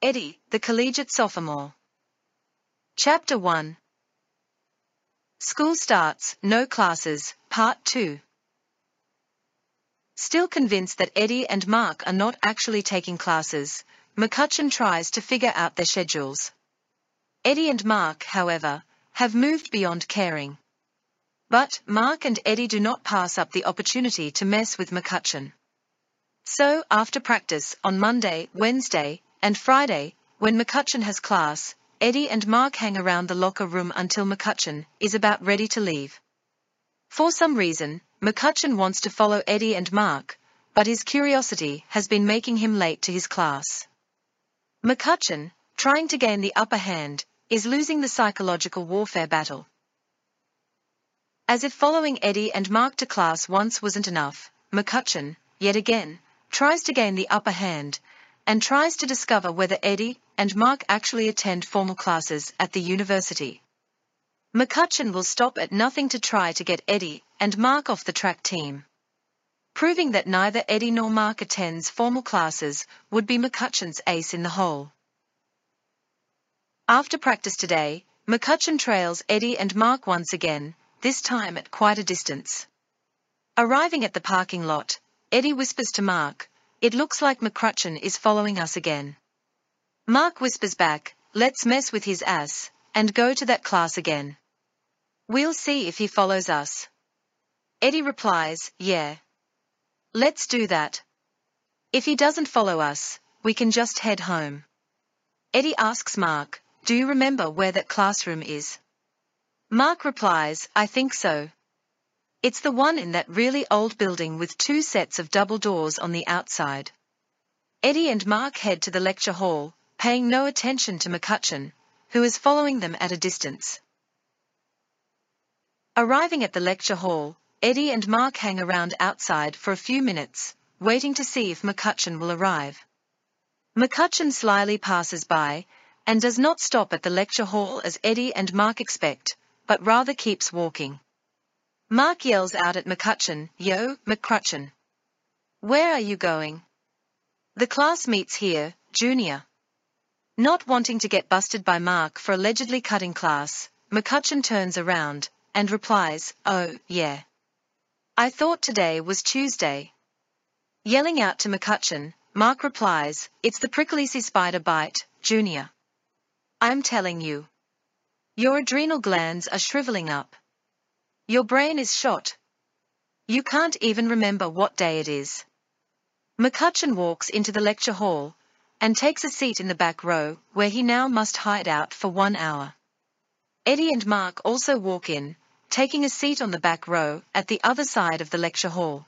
Eddie, the collegiate sophomore. Chapter 1. School starts, no classes, Part 2. Still convinced that Eddie and Mark are not actually taking classes, McCutcheon tries to figure out their schedules. Eddie and Mark, however, have moved beyond caring. But Mark and Eddie do not pass up the opportunity to mess with McCutcheon. So, after practice on Monday, Wednesday, and Friday, when McCutcheon has class, Eddie and Mark hang around the locker room until McCutcheon is about ready to leave. For some reason, McCutcheon wants to follow Eddie and Mark, but his curiosity has been making him late to his class. McCutcheon, trying to gain the upper hand, is losing the psychological warfare battle. As if following Eddie and Mark to class once wasn't enough, McCutcheon, yet again, tries to gain the upper hand, and tries to discover whether Eddie and Mark actually attend formal classes at the university. McCutcheon will stop at nothing to try to get Eddie and Mark off the track team. Proving that neither Eddie nor Mark attends formal classes would be McCutcheon's ace in the hole. After practice today, McCutcheon trails Eddie and Mark once again, this time at quite a distance. Arriving at the parking lot, Eddie whispers to Mark, "It looks like McCutcheon is following us again." Mark whispers back, "Let's mess with his ass, and go to that class again. We'll see if he follows us." Eddie replies, "Yeah. Let's do that. If he doesn't follow us, we can just head home." Eddie asks Mark, "Do you remember where that classroom is?" Mark replies, "I think so. It's the one in that really old building with 2 sets of double doors on the outside." Eddie and Mark head to the lecture hall, paying no attention to McCutcheon, who is following them at a distance. Arriving at the lecture hall, Eddie and Mark hang around outside for a few minutes, waiting to see if McCutcheon will arrive. McCutcheon slyly passes by, and does not stop at the lecture hall as Eddie and Mark expect, but rather keeps walking. Mark yells out at McCutcheon, "Yo, McCutcheon. Where are you going?" "The class meets here, Junior." Not wanting to get busted by Mark for allegedly cutting class, McCutcheon turns around, and replies, "Oh, yeah. I thought today was Tuesday." Yelling out to McCutcheon, Mark replies, "It's the prickly spider bite, Junior. I'm telling you. Your adrenal glands are shriveling up. Your brain is shot. You can't even remember what day it is." McCutcheon walks into the lecture hall, and takes a seat in the back row, where he now must hide out for 1 hour. Eddie and Mark also walk in, taking a seat on the back row at the other side of the lecture hall.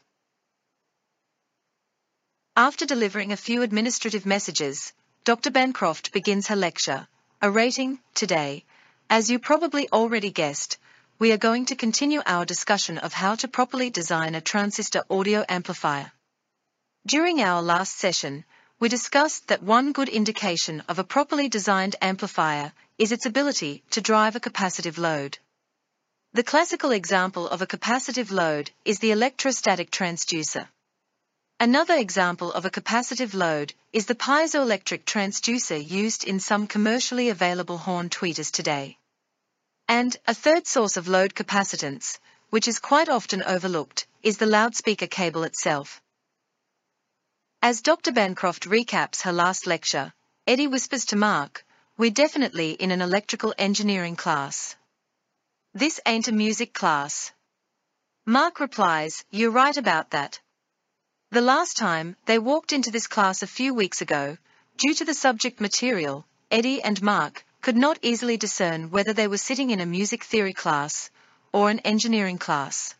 After delivering a few administrative messages, Dr. Bancroft begins her lecture, a rating. Today, as you probably already guessed, we are going to continue our discussion of how to properly design a transistor audio amplifier. During our last session, we discussed that one good indication of a properly designed amplifier is its ability to drive a capacitive load. The classical example of a capacitive load is the electrostatic transducer. Another example of a capacitive load is the piezoelectric transducer used in some commercially available horn tweeters today. And a third source of load capacitance, which is quite often overlooked, is the loudspeaker cable itself. As Dr. Bancroft recaps her last lecture, Eddie whispers to Mark, "We're definitely in an electrical engineering class. This ain't a music class." Mark replies, "You're right about that. The last time they walked into this class a few weeks ago, due to the subject material, Eddie and Mark could not easily discern whether they were sitting in a music theory class or an engineering class."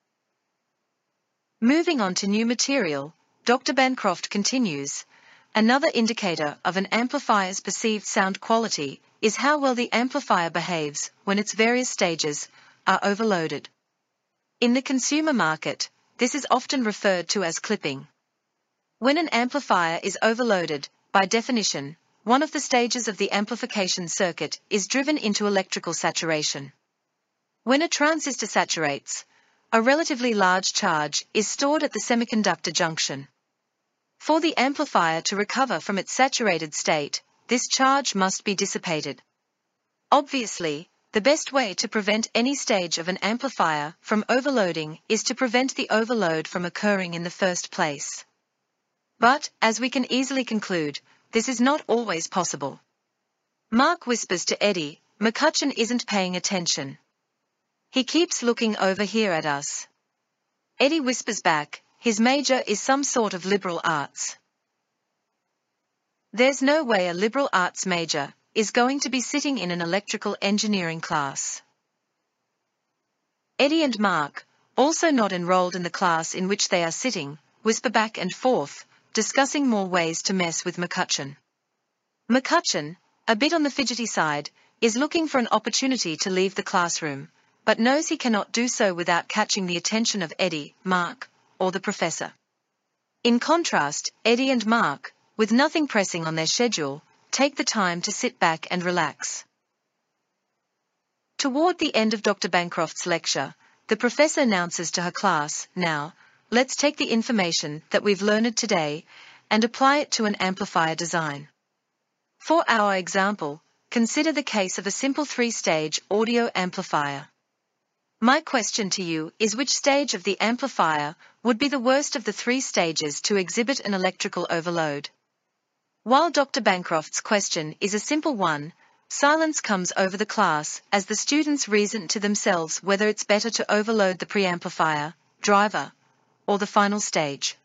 Moving on to new material, Dr. Bancroft continues, "Another indicator of an amplifier's perceived sound quality is how well the amplifier behaves when its various stages are overloaded. In the consumer market, this is often referred to as clipping. When an amplifier is overloaded, by definition, one of the stages of the amplification circuit is driven into electrical saturation. When a transistor saturates, a relatively large charge is stored at the semiconductor junction. For the amplifier to recover from its saturated state, this charge must be dissipated. Obviously, the best way to prevent any stage of an amplifier from overloading is to prevent the overload from occurring in the first place. But, as we can easily conclude, this is not always possible. Mark whispers to Eddie, "McCutcheon isn't paying attention. He keeps looking over here at us." Eddie whispers back, "His major is some sort of liberal arts. There's no way a liberal arts major is going to be sitting in an electrical engineering class." Eddie and Mark, also not enrolled in the class in which they are sitting, whisper back and forth, discussing more ways to mess with McCutcheon. McCutcheon, a bit on the fidgety side, is looking for an opportunity to leave the classroom, but knows he cannot do so without catching the attention of Eddie, Mark, or the professor. In contrast, Eddie and Mark, with nothing pressing on their schedule, take the time to sit back and relax. Toward the end of Dr. Bancroft's lecture, the professor announces to her class, "Now, let's take the information that we've learned today and apply it to an amplifier design. For our example, consider the case of a simple 3-stage audio amplifier. My question to you is, which stage of the amplifier would be the worst of the 3 stages to exhibit an electrical overload?" While Dr. Bancroft's question is a simple one, silence comes over the class as the students reason to themselves whether it's better to overload the preamplifier, driver, or the final stage.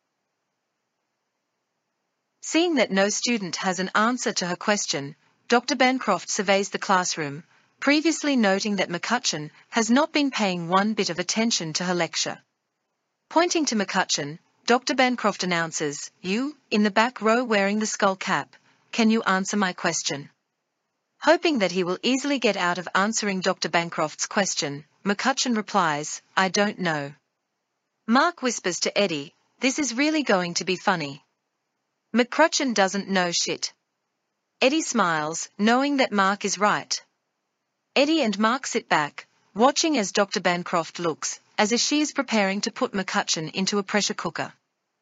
Seeing that no student has an answer to her question, Dr. Bancroft surveys the classroom, previously noting that McCutcheon has not been paying one bit of attention to her lecture. Pointing to McCutcheon, Dr. Bancroft announces, "You, in the back row wearing the skull cap, can you answer my question?" Hoping that he will easily get out of answering Dr. Bancroft's question, McCutcheon replies, "I don't know." Mark whispers to Eddie, "This is really going to be funny. McCutcheon doesn't know shit." Eddie smiles, knowing that Mark is right. Eddie and Mark sit back, watching as Dr. Bancroft looks as if she is preparing to put McCutcheon into a pressure cooker.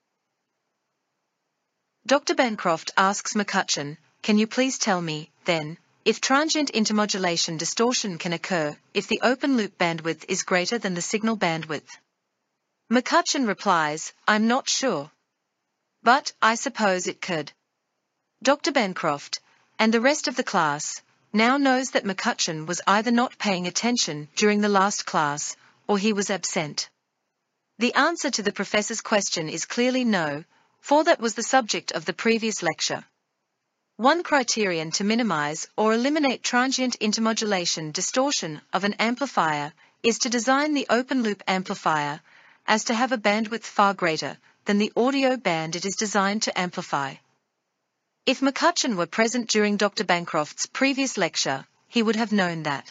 Dr. Bancroft asks McCutcheon, "Can you please tell me, then, if transient intermodulation distortion can occur if the open-loop bandwidth is greater than the signal bandwidth?" McCutcheon replies, "I'm not sure. But I suppose it could." Dr. Bancroft, and the rest of the class, now knows that McCutcheon was either not paying attention during the last class, or he was absent. The answer to the professor's question is clearly no, for that was the subject of the previous lecture. One criterion to minimize or eliminate transient intermodulation distortion of an amplifier is to design the open-loop amplifier as to have a bandwidth far greater than the audio band it is designed to amplify. If McCutcheon were present during Dr. Bancroft's previous lecture, he would have known that.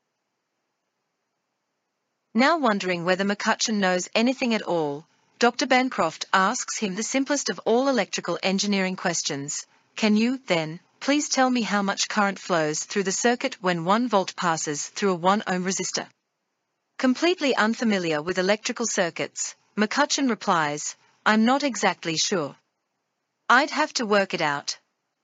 Now wondering whether McCutcheon knows anything at all, Dr. Bancroft asks him the simplest of all electrical engineering questions: "Can you, then, please tell me how much current flows through the circuit when 1 volt passes through a 1 ohm resistor?" Completely unfamiliar with electrical circuits, McCutcheon replies, "I'm not exactly sure. I'd have to work it out."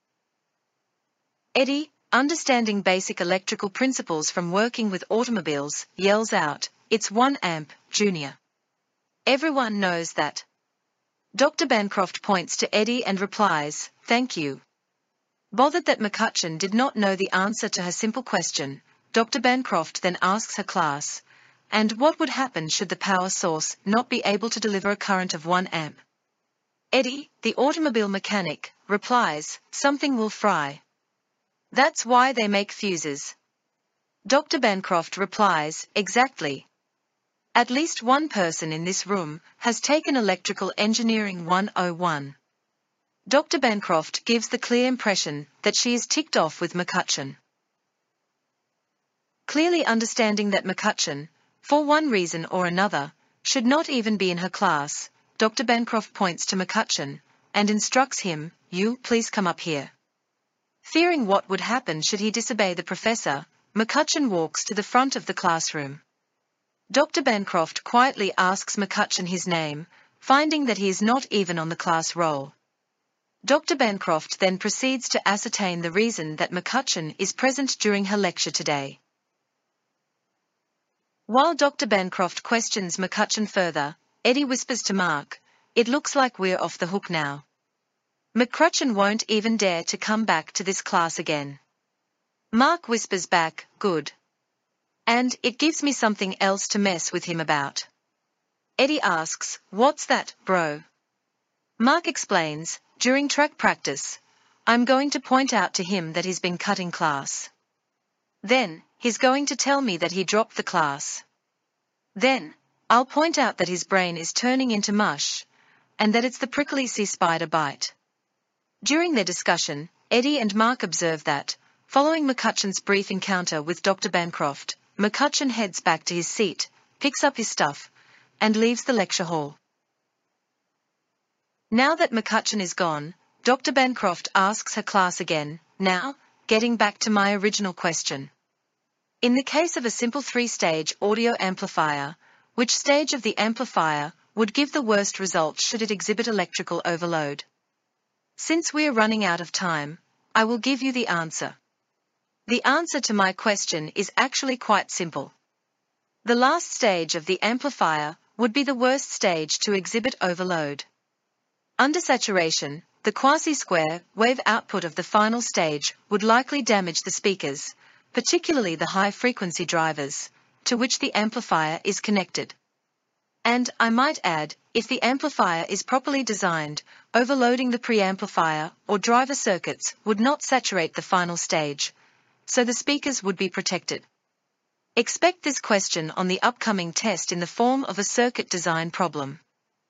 Eddie, understanding basic electrical principles from working with automobiles, yells out, "It's 1 amp, Junior. Everyone knows that." Dr. Bancroft points to Eddie and replies, "Thank you." Bothered that McCutcheon did not know the answer to her simple question, Dr. Bancroft then asks her class, "And what would happen should the power source not be able to deliver a current of 1 amp?" Eddie, the automobile mechanic, replies, "Something will fry. That's why they make fuses." Dr. Bancroft replies, "Exactly. At least one person in this room has taken Electrical Engineering 101. Dr. Bancroft gives the clear impression that she is ticked off with McCutcheon. Clearly understanding that McCutcheon, for one reason or another, should not even be in her class, Dr. Bancroft points to McCutcheon and instructs him, "You, please come up here." Fearing what would happen should he disobey the professor, McCutcheon walks to the front of the classroom. Dr. Bancroft quietly asks McCutcheon his name, finding that he is not even on the class roll. Dr. Bancroft then proceeds to ascertain the reason that McCutcheon is present during her lecture today. While Dr. Bancroft questions McCutcheon further, Eddie whispers to Mark, "It looks like we're off the hook now. McCutcheon won't even dare to come back to this class again." Mark whispers back, "Good. And it gives me something else to mess with him about." Eddie asks, "What's that, bro?" Mark explains, "During track practice, I'm going to point out to him that he's been cutting class. Then, he's going to tell me that he dropped the class. Then, I'll point out that his brain is turning into mush, and that it's the prickly sea spider bite." During their discussion, Eddie and Mark observe that, following McCutcheon's brief encounter with Dr. Bancroft, McCutcheon heads back to his seat, picks up his stuff, and leaves the lecture hall. Now that McCutcheon is gone, Dr. Bancroft asks her class again, "Now, getting back to my original question. In the case of a simple three-stage audio amplifier, which stage of the amplifier would give the worst result should it exhibit electrical overload? Since we are running out of time, I will give you the answer. The answer to my question is actually quite simple. The last stage of the amplifier would be the worst stage to exhibit overload. Under saturation, the quasi-square wave output of the final stage would likely damage the speakers, particularly the high-frequency drivers, to which the amplifier is connected. And, I might add, if the amplifier is properly designed, overloading the preamplifier or driver circuits would not saturate the final stage, so the speakers would be protected. Expect this question on the upcoming test in the form of a circuit design problem."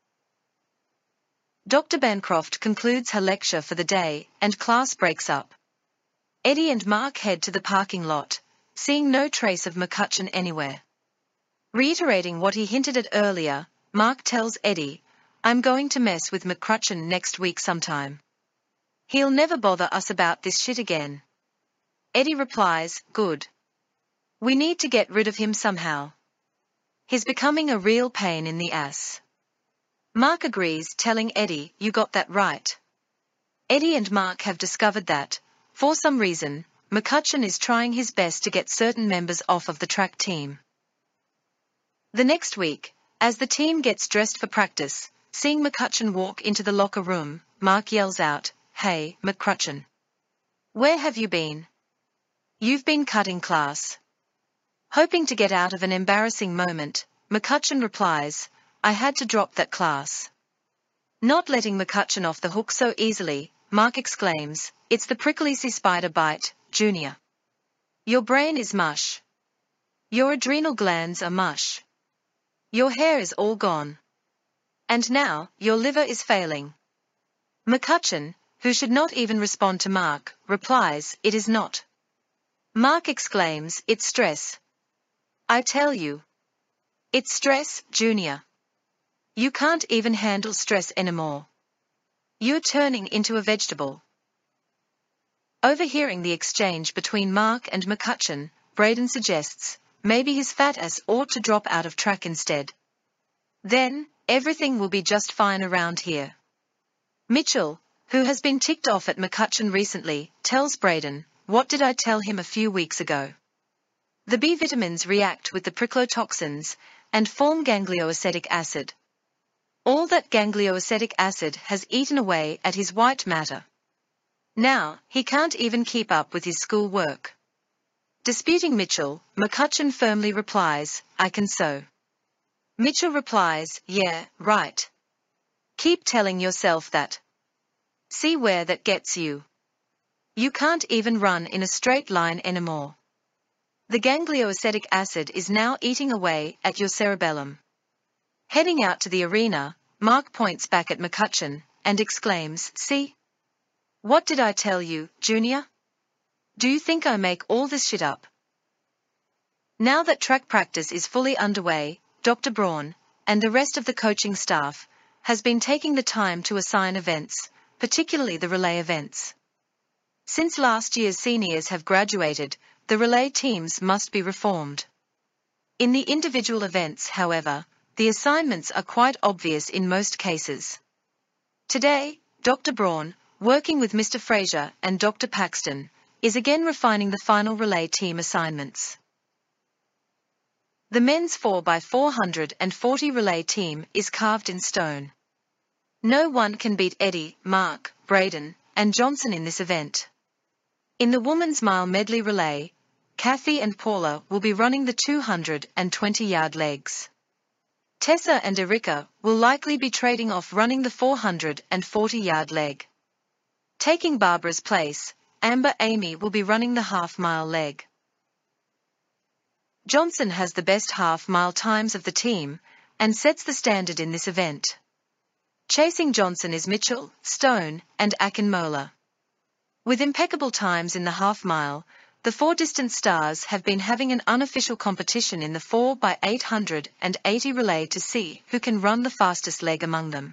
Dr. Bancroft concludes her lecture for the day, and class breaks up. Eddie and Mark head to the parking lot, seeing no trace of McCutcheon anywhere. Reiterating what he hinted at earlier, Mark tells Eddie, "I'm going to mess with McCutcheon next week sometime. He'll never bother us about this shit again." Eddie replies, "Good. We need to get rid of him somehow. He's becoming a real pain in the ass." Mark agrees, telling Eddie, "You got that right." Eddie and Mark have discovered that, for some reason, McCutcheon is trying his best to get certain members off of the track team. The next week, as the team gets dressed for practice, seeing McCutcheon walk into the locker room, Mark yells out, "Hey, McCutcheon. Where have you been? You've been cutting class." Hoping to get out of an embarrassing moment, McCutcheon replies, "I had to drop that class." Not letting McCutcheon off the hook so easily, Mark exclaims, "It's the prickly sea spider bite, Junior. Your brain is mush. Your adrenal glands are mush. Your hair is all gone. And now, your liver is failing." McCutcheon, who should not even respond to Mark, replies, "It is not." Mark exclaims, "It's stress. I tell you. It's stress, Junior. You can't even handle stress anymore. You're turning into a vegetable." Overhearing the exchange between Mark and McCutcheon, Braden suggests, maybe his fat ass ought to drop out of track instead. Then, everything will be just fine around here. Mitchell, who has been ticked off at McCutcheon recently, tells Braden, "What did I tell him a few weeks ago? The B vitamins react with the pricklotoxins and form ganglioacetic acid. All that ganglioacetic acid has eaten away at his white matter. Now, he can't even keep up with his school work." Disputing Mitchell, McCutcheon firmly replies, "I can sew." Mitchell replies, "Yeah, right. Keep telling yourself that. See where that gets you. You can't even run in a straight line anymore. The ganglioacetic acid is now eating away at your cerebellum." Heading out to the arena, Mark points back at McCutcheon and exclaims, "See? What did I tell you, Junior? Do you think I make all this shit up?" Now that track practice is fully underway, Dr. Braun, and the rest of the coaching staff, has been taking the time to assign events, particularly the relay events. Since last year's seniors have graduated, the relay teams must be reformed. In the individual events, however, the assignments are quite obvious in most cases. Today, Dr. Braun, working with Mr. Fraser and Dr. Paxton, is again refining the final relay team assignments. The men's 4x440 relay team is carved in stone. No one can beat Eddie, Mark, Braden, and Johnson in this event. In the women's mile medley relay, Kathy and Paula will be running the 220-yard legs. Tessa and Erica will likely be trading off running the 440-yard leg. Taking Barbara's place, Amber Amy will be running the half-mile leg. Johnson has the best half-mile times of the team, and sets the standard in this event. Chasing Johnson is Mitchell, Stone, and Akinmola. With impeccable times in the half-mile, the four distance stars have been having an unofficial competition in the 4x880 relay to see who can run the fastest leg among them.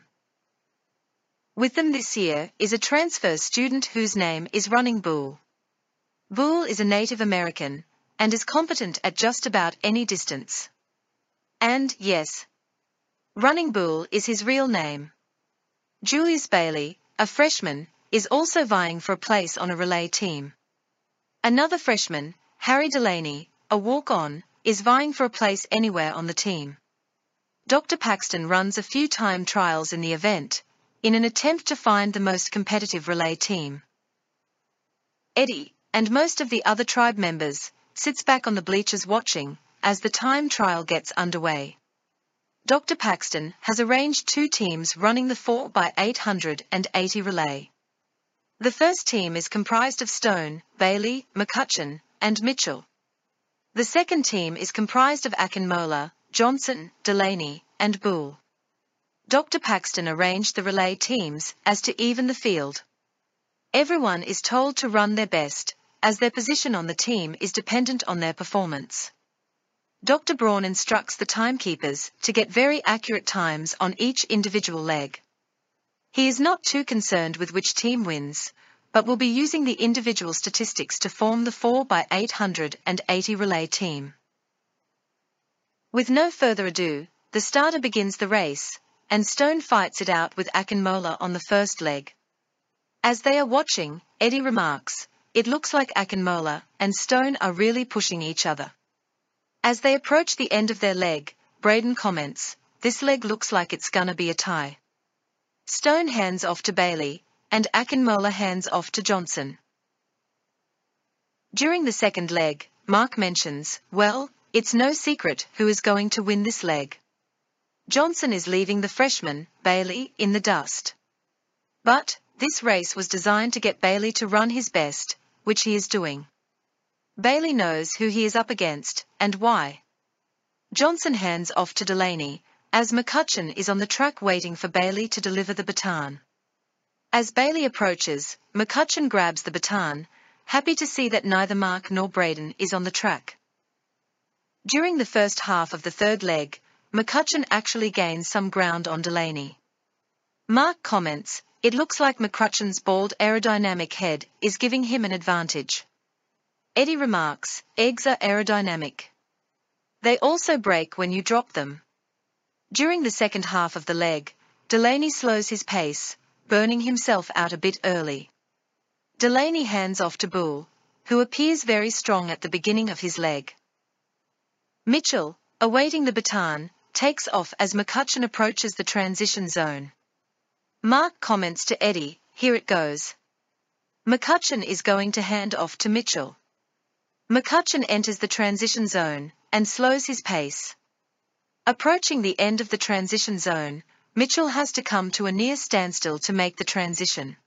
With them this year is a transfer student whose name is Running Bull. Bull is a Native American, and is competent at just about any distance. And, yes, Running Bull is his real name. Julius Bailey, a freshman, is also vying for a place on a relay team. Another freshman, Harry Delaney, a walk-on, is vying for a place anywhere on the team. Dr. Paxton runs a few time trials in the event, in an attempt to find the most competitive relay team. Eddie, and most of the other tribe members, sits back on the bleachers watching, as the time trial gets underway. Dr. Paxton has arranged two teams running the 4x880 relay. The first team is comprised of Stone, Bailey, McCutcheon, and Mitchell. The second team is comprised of Akinmola, Johnson, Delaney, and Bull. Dr. Paxton arranged the relay teams as to even the field. Everyone is told to run their best, as their position on the team is dependent on their performance. Dr. Braun instructs the timekeepers to get very accurate times on each individual leg. He is not too concerned with which team wins, but will be using the individual statistics to form the 4x880 relay team. With no further ado, the starter begins the race, and Stone fights it out with Akinmola on the first leg. As they are watching, Eddie remarks, "It looks like Akinmola and Stone are really pushing each other." As they approach the end of their leg, Braden comments, "This leg looks like it's gonna be a tie." Stone hands off to Bailey, and Akinmola hands off to Johnson. During the second leg, Mark mentions, "Well, it's no secret who is going to win this leg. Johnson is leaving the freshman, Bailey, in the dust." But, this race was designed to get Bailey to run his best, which he is doing. Bailey knows who he is up against, and why. Johnson hands off to Delaney, as McCutcheon is on the track waiting for Bailey to deliver the baton. As Bailey approaches, McCutcheon grabs the baton, happy to see that neither Mark nor Braden is on the track. During the first half of the third leg, McCutcheon actually gains some ground on Delaney. Mark comments, "It looks like McCutcheon's bald aerodynamic head is giving him an advantage." Eddie remarks, "Eggs are aerodynamic. They also break when you drop them." During the second half of the leg, Delaney slows his pace, burning himself out a bit early. Delaney hands off to Bull, who appears very strong at the beginning of his leg. Mitchell, awaiting the baton, takes off as McCutcheon approaches the transition zone. Mark comments to Eddie, "Here it goes." McCutcheon is going to hand off to Mitchell. McCutcheon enters the transition zone, and slows his pace. Approaching the end of the transition zone, Mitchell has to come to a near standstill to make the transition.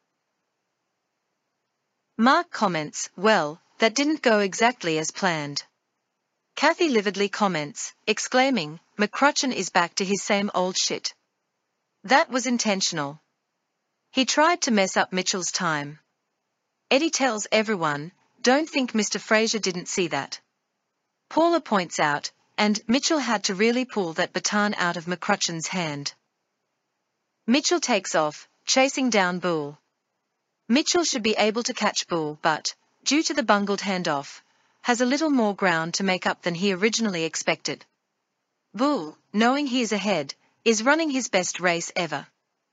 Mark comments, "Well, that didn't go exactly as planned." Kathy lividly comments, exclaiming, "McCutcheon is back to his same old shit. That was intentional. He tried to mess up Mitchell's time." Eddie tells everyone, "Don't think Mr. Fraser didn't see that." Paula points out, and Mitchell had to really pull that baton out of McCutcheon's hand. Mitchell takes off, chasing down Bull. Mitchell should be able to catch Bull but, due to the bungled handoff, has a little more ground to make up than he originally expected. Bull, knowing he is ahead, is running his best race ever.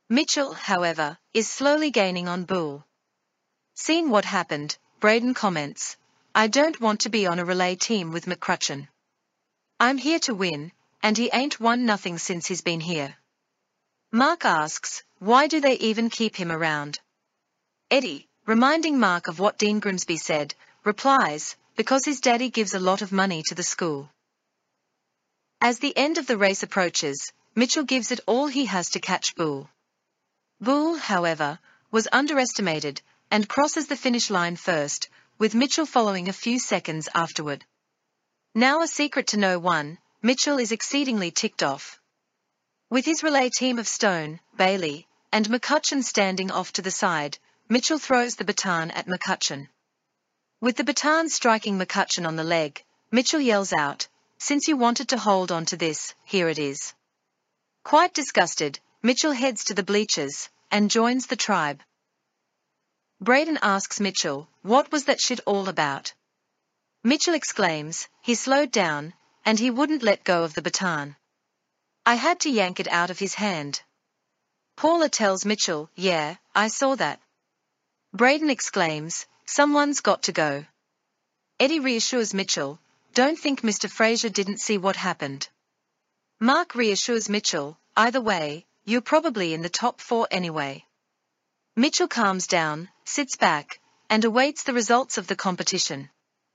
Mitchell, however, is slowly gaining on Bull. Seeing what happened, Braden comments, "I don't want to be on a relay team with McCrutchen. I'm here to win, and he ain't won nothing since he's been here." Mark asks, why do they even keep him around? Eddie, reminding Mark of what Dean Grimsby said, replies, because his daddy gives a lot of money to the school. As the end of the race approaches, Mitchell gives it all he has to catch Bull. Bull, however, was underestimated, and crosses the finish line first, with Mitchell following a few seconds afterward. Now a secret to no one, Mitchell is exceedingly ticked off. With his relay team of Stone, Bailey, and McCutchen standing off to the side, Mitchell throws the baton at McCutchen. With the baton striking McCutchen on the leg, Mitchell yells out, "Since you wanted to hold on to this, here it is." Quite disgusted, Mitchell heads to the bleachers, and joins the tribe. Braden asks Mitchell, what was that shit all about? Mitchell exclaims, he slowed down, and he wouldn't let go of the baton. "I had to yank it out of his hand." Paula tells Mitchell, "Yeah, I saw that." Braden exclaims, "Someone's got to go." Eddie reassures Mitchell, "Don't think Mr. Fraser didn't see what happened." Mark reassures Mitchell, "Either way, you're probably in the top 4 anyway." Mitchell calms down, sits back, and awaits the results of the competition.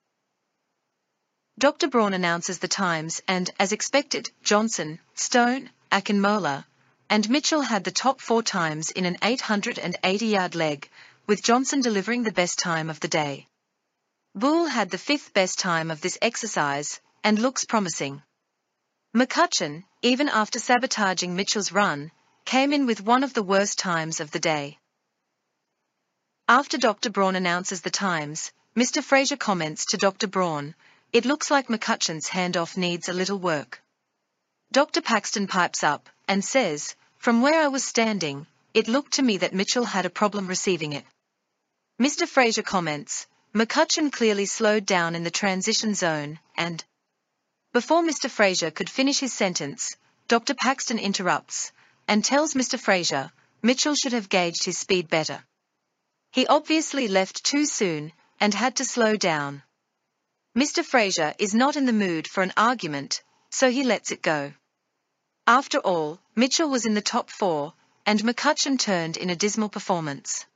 Dr. Braun announces the times and, as expected, Johnson, Stone, Akinmola, and Mitchell had the top 4 times in an 880-yard leg, with Johnson delivering the best time of the day. Bull had the 5th best time of this exercise, and looks promising. McCutchen, even after sabotaging Mitchell's run, came in with one of the worst times of the day. After Dr. Braun announces the times, Mr. Fraser comments to Dr. Braun, "It looks like McCutchen's handoff needs a little work." Dr. Paxton pipes up, and says, "From where I was standing, it looked to me that Mitchell had a problem receiving it." Mr. Fraser comments, "McCutchen clearly slowed down in the transition zone, and..." Before Mr. Fraser could finish his sentence, Dr. Paxton interrupts, and tells Mr. Fraser, Mitchell should have gauged his speed better. He obviously left too soon, and had to slow down. Mr. Fraser is not in the mood for an argument, so he lets it go. After all, Mitchell was in the top 4, and McCutchen turned in a dismal performance.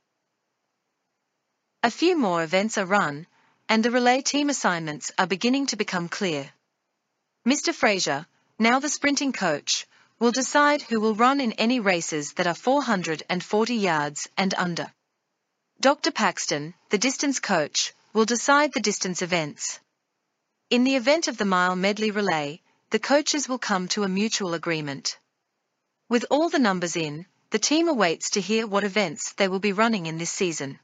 A few more events are run, and the relay team assignments are beginning to become clear. Mr. Fraser, now the sprinting coach, will decide who will run in any races that are 440 yards and under. Dr. Paxton, the distance coach, will decide the distance events. In the event of the mile medley relay, the coaches will come to a mutual agreement. With all the numbers in, the team awaits to hear what events they will be running in this season.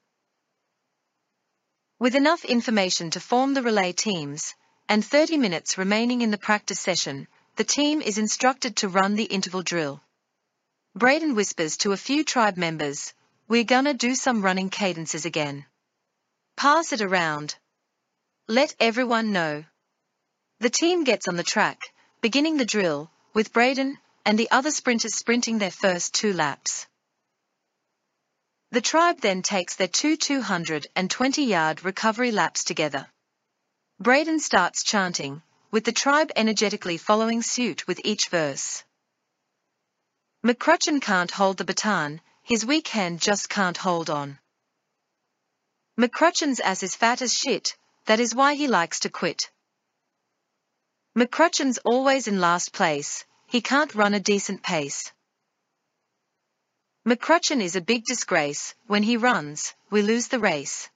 With enough information to form the relay teams, and 30 minutes remaining in the practice session, the team is instructed to run the interval drill. Braden whispers to a few tribe members, "We're gonna do some running cadences again. Pass it around. Let everyone know." The team gets on the track, beginning the drill, with Braden and the other sprinters sprinting their first 2 laps. The tribe then takes their 220-yard recovery laps together. Braden starts chanting, with the tribe energetically following suit with each verse. McCrutchen can't hold the baton, his weak hand just can't hold on. McCrutchen's ass is fat as shit, that is why he likes to quit. McCrutchen's always in last place, he can't run a decent pace. McCrutchen is a big disgrace, when he runs, we lose the race.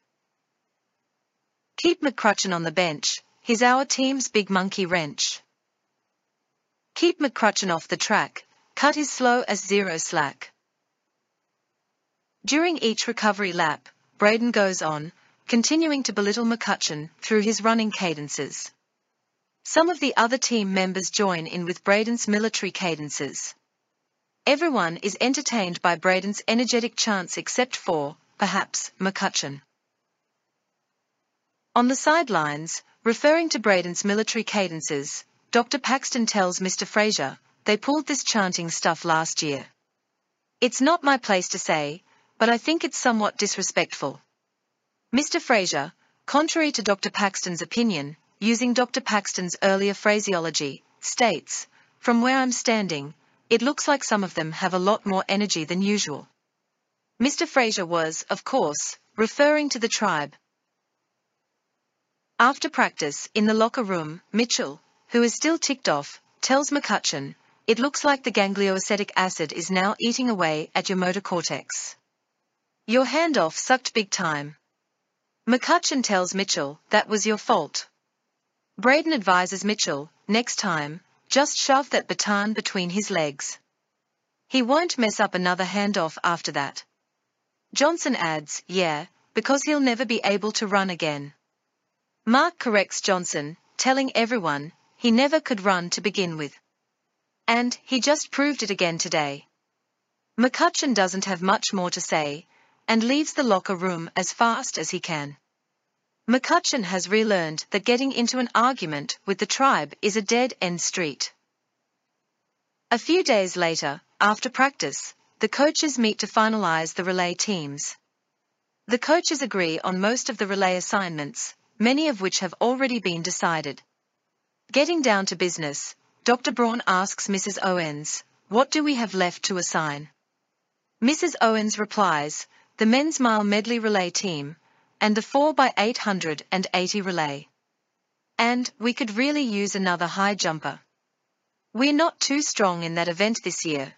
Keep McCrutchen on the bench, he's our team's big monkey wrench. Keep McCrutchen off the track, cut his slow as 0 slack. During each recovery lap, Braden goes on, continuing to belittle McCutchen through his running cadences. Some of the other team members join in with Braden's military cadences. Everyone is entertained by Braden's energetic chants except for, perhaps, McCutchen. On the sidelines, referring to Braden's military cadences, Dr. Paxton tells Mr. Fraser, "They pulled this chanting stuff last year. It's not my place to say, but I think it's somewhat disrespectful. Mr. Fraser, contrary to Dr. Paxton's opinion, using Dr. Paxton's earlier phraseology, states, "From where I'm standing, it looks like some of them have a lot more energy than usual." Mr. Fraser was, of course, referring to the tribe. After practice, in the locker room, Mitchell, who is still ticked off, tells McCutcheon, "It looks like the ganglioacetic acid is now eating away at your motor cortex. Your handoff sucked big time." McCutcheon tells Mitchell, "That was your fault." Braden advises Mitchell, "Next time, just shove that baton between his legs. He won't mess up another handoff after that." Johnson adds, "Yeah, because he'll never be able to run again." Mark corrects Johnson, telling everyone, he never could run to begin with. And he just proved it again today. McCutcheon doesn't have much more to say, and leaves the locker room as fast as he can. McCutcheon has relearned that getting into an argument with the tribe is a dead-end street. A few days later, after practice, the coaches meet to finalize the relay teams. The coaches agree on most of the relay assignments, many of which have already been decided. Getting down to business, Dr. Braun asks Mrs. Owens, "What do we have left to assign?" Mrs. Owens replies, "The men's mile medley relay team, and the 4x880 relay. And we could really use another high jumper. We're not too strong in that event this year."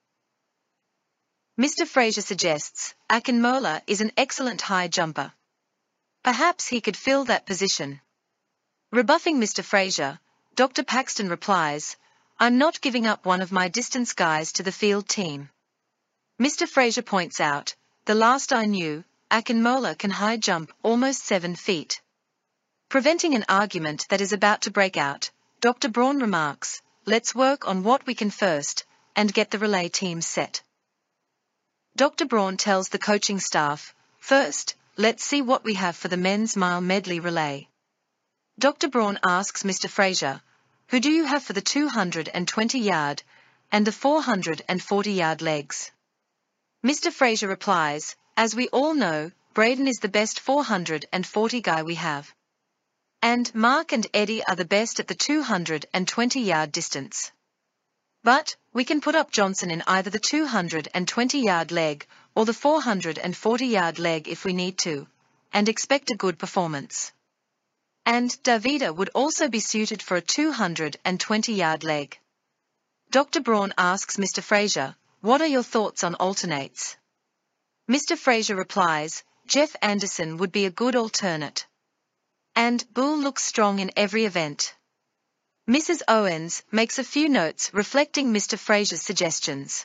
Mr. Fraser suggests, "Akinmola is an excellent high jumper. Perhaps he could fill that position." Rebuffing Mr. Fraser, Dr. Paxton replies, "I'm not giving up one of my distance guys to the field team." Mr. Fraser points out, "The last I knew, Akinmola can high jump almost 7 feet. Preventing an argument that is about to break out, Dr. Braun remarks, "Let's work on what we can first, and get the relay team set." Dr. Braun tells the coaching staff, "First, let's see what we have for the men's mile medley relay." Dr. Braun asks Mr. Fraser, "Who do you have for the 220-yard and the 440-yard legs?" Mr. Fraser replies, "As we all know, Braden is the best 440 guy we have. And Mark and Eddie are the best at the 220-yard distance. But we can put up Johnson in either the 220-yard leg or the 440-yard leg if we need to, and expect a good performance. And Davida would also be suited for a 220-yard leg." Dr. Braun asks Mr. Fraser, "What are your thoughts on alternates?" Mr. Fraser replies, "Jeff Anderson would be a good alternate. And Bull looks strong in every event." Mrs. Owens makes a few notes reflecting Mr. Fraser's suggestions.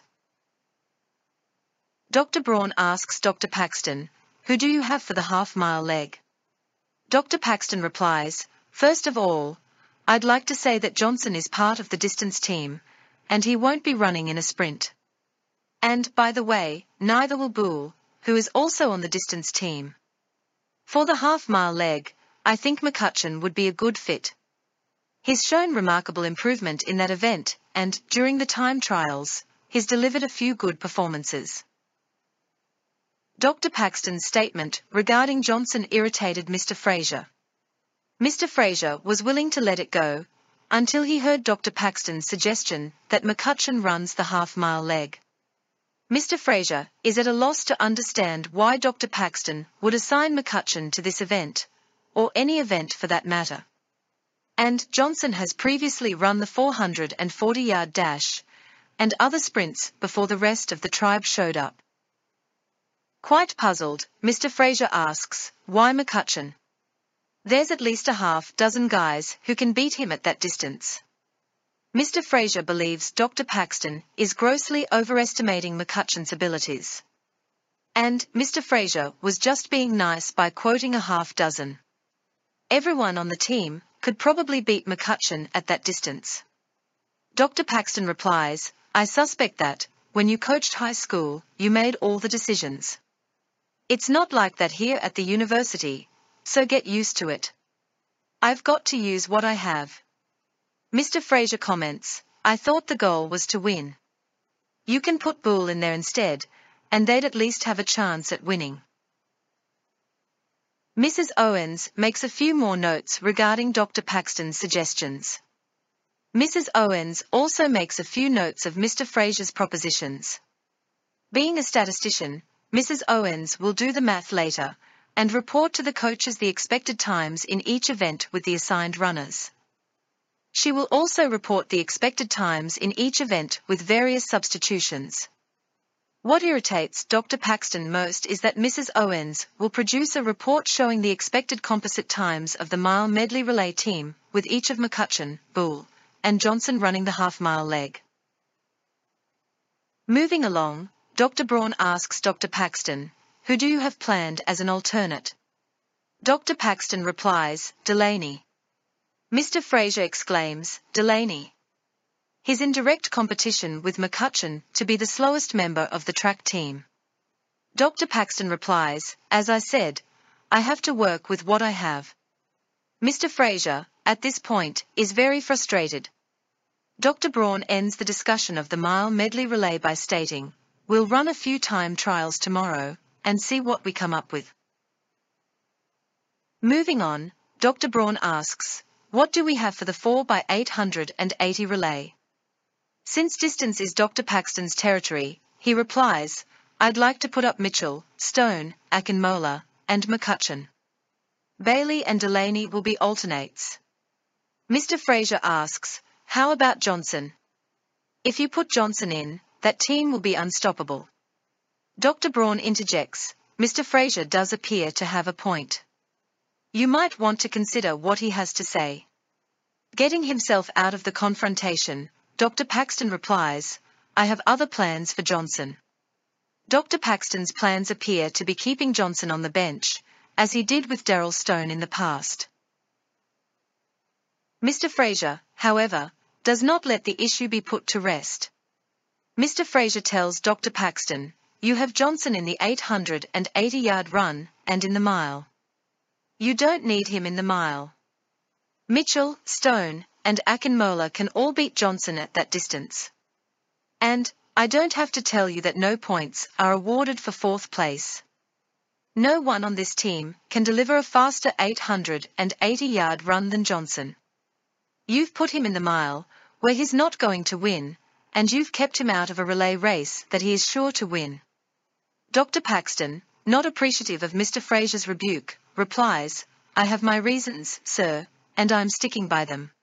Dr. Braun asks Dr. Paxton, "Who do you have for the half-mile leg?" Dr. Paxton replies, "First of all, I'd like to say that Johnson is part of the distance team, and he won't be running in a sprint. And, by the way, neither will Bull, who is also on the distance team. For the half-mile leg, I think McCutcheon would be a good fit. He's shown remarkable improvement in that event, and, during the time trials, he's delivered a few good performances." Dr. Paxton's statement regarding Johnson irritated Mr. Fraser. Mr. Fraser was willing to let it go, until he heard Dr. Paxton's suggestion that McCutcheon runs the half-mile leg. Mr. Fraser is at a loss to understand why Dr. Paxton would assign McCutcheon to this event, or any event for that matter. And Johnson has previously run the 440-yard dash, and other sprints before the rest of the tribe showed up. Quite puzzled, Mr. Fraser asks, "Why McCutcheon? There's at least a half-dozen guys who can beat him at that distance." Mr. Fraser believes Dr. Paxton is grossly overestimating McCutcheon's abilities. And Mr. Fraser was just being nice by quoting a half-dozen. Everyone on the team could probably beat McCutcheon at that distance. Dr. Paxton replies, "I suspect that, when you coached high school, you made all the decisions. It's not like that here at the university, so get used to it. I've got to use what I have." Mr. Fraser comments, "I thought the goal was to win." You can put Bull in there instead, and they'd at least have a chance at winning. Mrs. Owens makes a few more notes regarding Dr. Paxton's suggestions. Mrs. Owens also makes a few notes of Mr. Fraser's propositions. Being a statistician, Mrs. Owens will do the math later, and report to the coaches the expected times in each event with the assigned runners. She will also report the expected times in each event with various substitutions. What irritates Dr. Paxton most is that Mrs. Owens will produce a report showing the expected composite times of the mile medley relay team, with each of McCutcheon, Bull, and Johnson running the half-mile leg. Moving along, Dr. Braun asks Dr. Paxton, "Who do you have planned as an alternate?" Dr. Paxton replies, "Delaney." Mr. Fraser exclaims, "Delaney. He's in direct competition with McCutcheon to be the slowest member of the track team." Dr. Paxton replies, "As I said, I have to work with what I have." Mr. Fraser, at this point, is very frustrated. Dr. Braun ends the discussion of the mile medley relay by stating, "We'll run a few time trials tomorrow, and see what we come up with." Moving on, Dr. Braun asks, "What do we have for the 4x880 relay?" Since distance is Dr. Paxton's territory, he replies, "I'd like to put up Mitchell, Stone, Akinmola, and McCutcheon. Bailey and Delaney will be alternates." Mr. Fraser asks, "How about Johnson? If you put Johnson in, that team will be unstoppable." Dr. Braun interjects, "Mr. Fraser does appear to have a point. You might want to consider what he has to say." Getting himself out of the confrontation, Dr. Paxton replies, "I have other plans for Johnson." Dr. Paxton's plans appear to be keeping Johnson on the bench, as he did with Darrell Stone in the past. Mr. Fraser, however, does not let the issue be put to rest. Mr. Fraser tells Dr. Paxton, "You have Johnson in the 880-yard run and in the mile. You don't need him in the mile. Mitchell, Stone, and Akinmola can all beat Johnson at that distance. And, I don't have to tell you that no points are awarded for fourth place. No one on this team can deliver a faster 880-yard run than Johnson. You've put him in the mile, where he's not going to win, and you've kept him out of a relay race that he is sure to win." Dr. Paxton, not appreciative of Mr. Fraser's rebuke, replies, "I have my reasons, sir, and I'm sticking by them."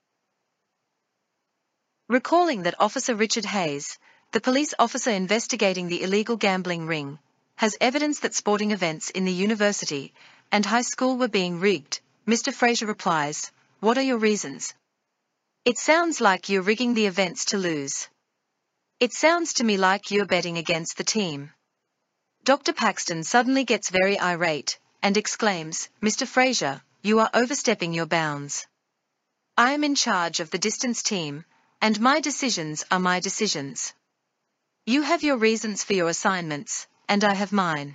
Recalling that Officer Richard Hayes, the police officer investigating the illegal gambling ring, has evidence that sporting events in the university and high school were being rigged, Mr. Fraser replies, "What are your reasons?" "It sounds like you're rigging the events to lose. It sounds to me like you're betting against the team." Dr. Paxton suddenly gets very irate, and exclaims, "Mr. Fraser, you are overstepping your bounds. I am in charge of the distance team, and my decisions are my decisions. You have your reasons for your assignments, and I have mine."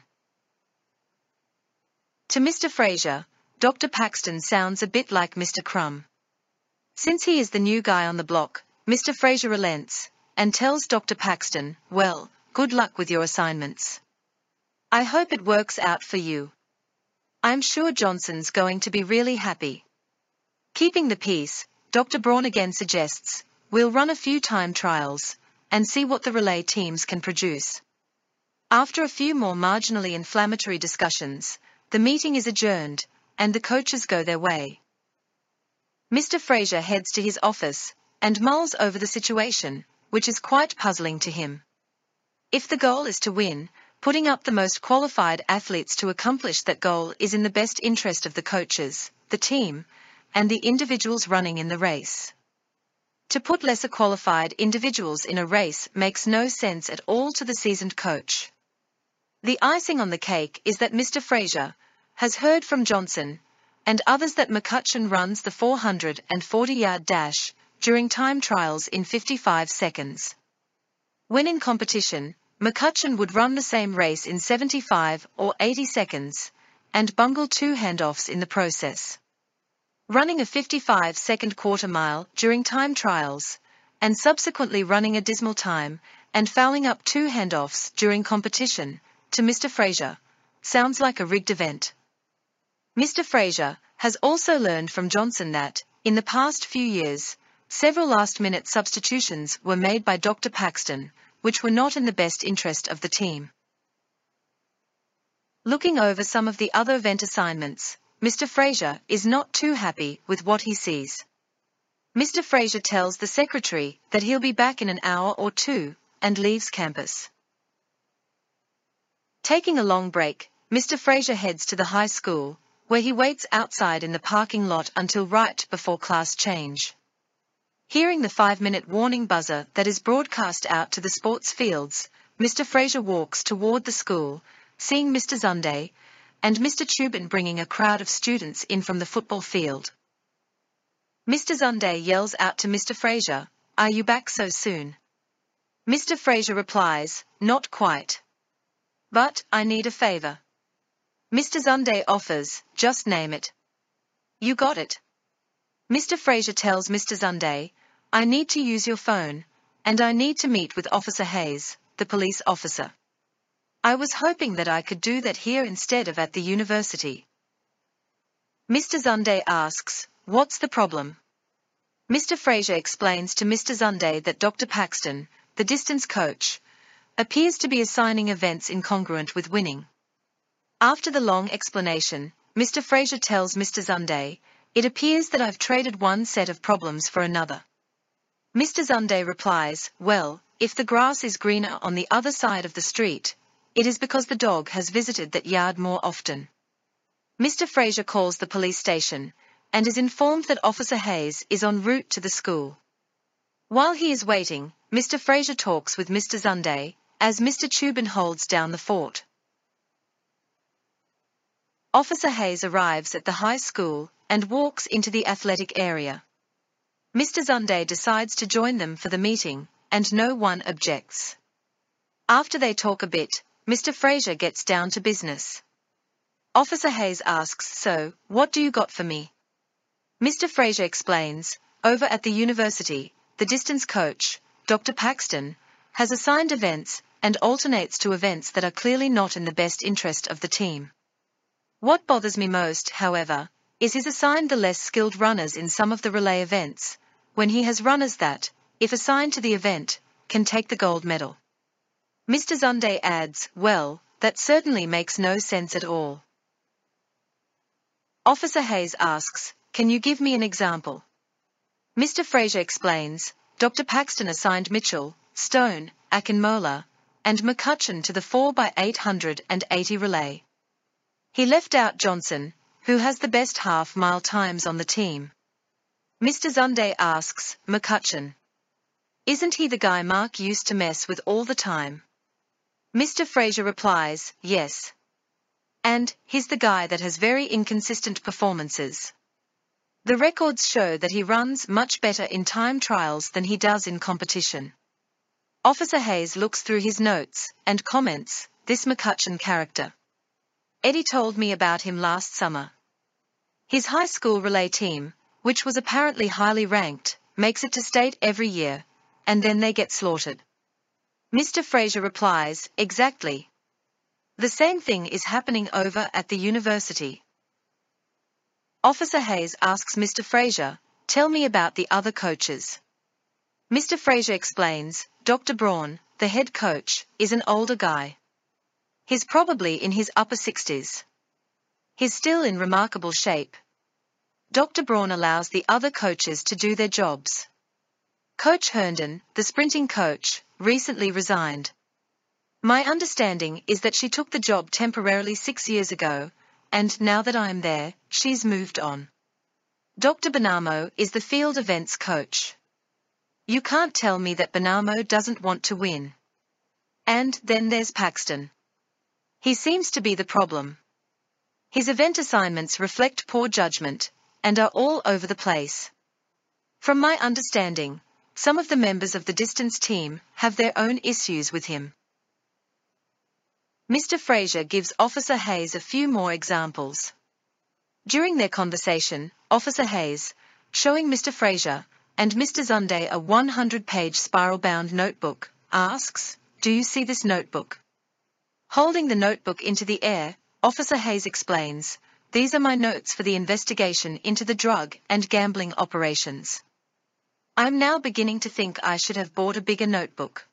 To Mr. Fraser, Dr. Paxton sounds a bit like Mr. Crumb. Since he is the new guy on the block, Mr. Fraser relents, and tells Dr. Paxton, "Well, good luck with your assignments. I hope it works out for you. I'm sure Johnson's going to be really happy." Keeping the peace, Dr. Braun again suggests, "We'll run a few time trials, and see what the relay teams can produce." After a few more marginally inflammatory discussions, the meeting is adjourned, and the coaches go their way. Mr. Fraser heads to his office, and mulls over the situation, which is quite puzzling to him. If the goal is to win, putting up the most qualified athletes to accomplish that goal is in the best interest of the coaches, the team, and the individuals running in the race. To put lesser qualified individuals in a race makes no sense at all to the seasoned coach. The icing on the cake is that Mr. Fraser has heard from Johnson and others that McCutcheon runs the 440-yard dash during time trials in 55 seconds. When in competition, McCutcheon would run the same race in 75 or 80 seconds, and bungle 2 handoffs in the process. Running a 55-second quarter mile during time trials, and subsequently running a dismal time and fouling up 2 handoffs during competition to Mr. Fraser. Sounds like a rigged event. Mr. Fraser has also learned from Johnson that, in the past few years, several last-minute substitutions were made by Dr. Paxton, which were not in the best interest of the team. Looking over some of the other event assignments, Mr. Fraser is not too happy with what he sees. Mr. Fraser tells the secretary that he'll be back in an hour or 2, and leaves campus. Taking a long break, Mr. Fraser heads to the high school, where he waits outside in the parking lot until right before class change. Hearing the 5-minute warning buzzer that is broadcast out to the sports fields, Mr. Fraser walks toward the school, seeing Mr. Zunday and Mr. Tubin bringing a crowd of students in from the football field. Mr. Zunday yells out to Mr. Fraser, "Are you back so soon?" Mr. Fraser replies, "Not quite. But I need a favor." Mr. Zunday offers, "Just name it." "You got it." Mr. Fraser tells Mr. Zunday, "I need to use your phone, and I need to meet with Officer Hayes, the police officer. I was hoping that I could do that here instead of at the university." Mr. Zunday asks, "What's the problem?" Mr. Fraser explains to Mr. Zunday that Dr. Paxton, the distance coach, appears to be assigning events incongruent with winning. After the long explanation, Mr. Fraser tells Mr. Zunday, "It appears that I've traded one set of problems for another." Mr. Zunday replies, "Well, if the grass is greener on the other side of the street, it is because the dog has visited that yard more often." Mr. Fraser calls the police station, and is informed that Officer Hayes is en route to the school. While he is waiting, Mr. Fraser talks with Mr. Zunday, as Mr. Tubin holds down the fort. Officer Hayes arrives at the high school, and walks into the athletic area. Mr. Zunday decides to join them for the meeting, and no one objects. After they talk a bit, Mr. Fraser gets down to business. Officer Hayes asks, "So, what do you got for me?" Mr. Fraser explains, "Over at the university, the distance coach, Dr. Paxton, has assigned events and alternates to events that are clearly not in the best interest of the team. What bothers me most, however, is he's assigned the less skilled runners in some of the relay events, when he has runners that, if assigned to the event, can take the gold medal." Mr. Zunday adds, "Well, that certainly makes no sense at all." Officer Hayes asks, "Can you give me an example?" Mr. Fraser explains, Dr. Paxton assigned Mitchell, Stone, Akinmola, and McCutcheon to the 4x880 relay. He left out Johnson, who has the best half-mile times on the team. Mr. Zunday asks, "McCutcheon? Isn't he the guy Mark used to mess with all the time?" Mr. Fraser replies, "Yes. And he's the guy that has very inconsistent performances. The records show that he runs much better in time trials than he does in competition." Officer Hayes looks through his notes, and comments, "This McCutcheon character. Eddie told me about him last summer. His high school relay team, which was apparently highly ranked, makes it to state every year, and then they get slaughtered." Mr. Fraser replies, "Exactly. The same thing is happening over at the university." Officer Hayes asks Mr. Fraser, "Tell me about the other coaches." Mr. Fraser explains, Dr. Braun, the head coach, is an older guy. He's probably in his upper 60s. He's still in remarkable shape. Dr. Braun allows the other coaches to do their jobs. Coach Herndon, the sprinting coach, recently resigned. My understanding is that she took the job temporarily 6 years ago, and now that I am there, she's moved on. Dr. Benamo is the field events coach. You can't tell me that Benamo doesn't want to win. And then there's Paxton. He seems to be the problem. His event assignments reflect poor judgment, and are all over the place. From my understanding, some of the members of the distance team have their own issues with him." Mr. Fraser gives Officer Hayes a few more examples. During their conversation, Officer Hayes, showing Mr. Fraser and Mr. Zunday a 100-page spiral-bound notebook, asks, "Do you see this notebook?" Holding the notebook into the air, Officer Hayes explains, "These are my notes for the investigation into the drug and gambling operations. I'm now beginning to think I should have bought a bigger notebook."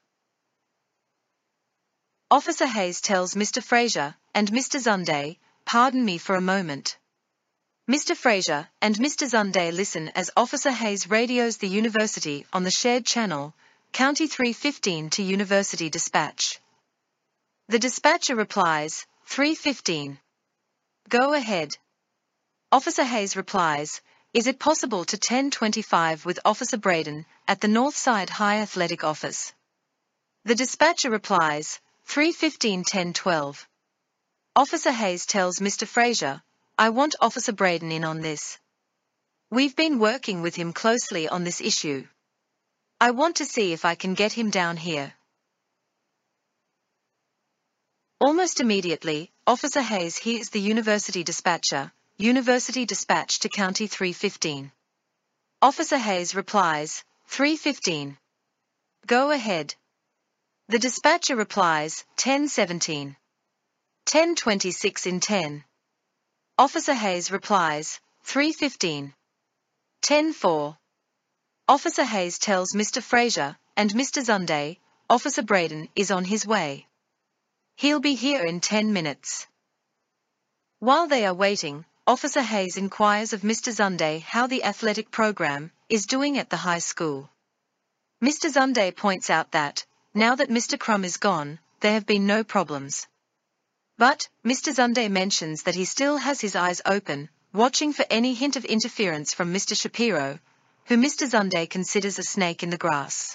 Officer Hayes tells Mr. Fraser and Mr. Zunday, "Pardon me for a moment." Mr. Fraser and Mr. Zunday listen as Officer Hayes radios the university on the shared channel, County 315 to University Dispatch. The dispatcher replies, "315. Go ahead." Officer Hayes replies, "Is it possible to 1025 with Officer Braden at the Northside High Athletic Office?" The dispatcher replies, 315 1012. Officer Hayes tells Mr. Fraser, "I want Officer Braden in on this. We've been working with him closely on this issue. I want to see if I can get him down here." Almost immediately, Officer Hayes hears the university dispatcher, "University Dispatch to County 315. Officer Hayes replies, 315. Go ahead." The dispatcher replies, 1017. 1026 in 10. Officer Hayes replies, 315. 10-4. Officer Hayes tells Mr. Fraser and Mr. Zunday, "Officer Braden is on his way. He'll be here in 10 minutes. While they are waiting, Officer Hayes inquires of Mr. Zunday how the athletic program is doing at the high school. Mr. Zunday points out that, now that Mr. Crum is gone, there have been no problems. But, Mr. Zunday mentions that he still has his eyes open, watching for any hint of interference from Mr. Shapiro, who Mr. Zunday considers a snake in the grass.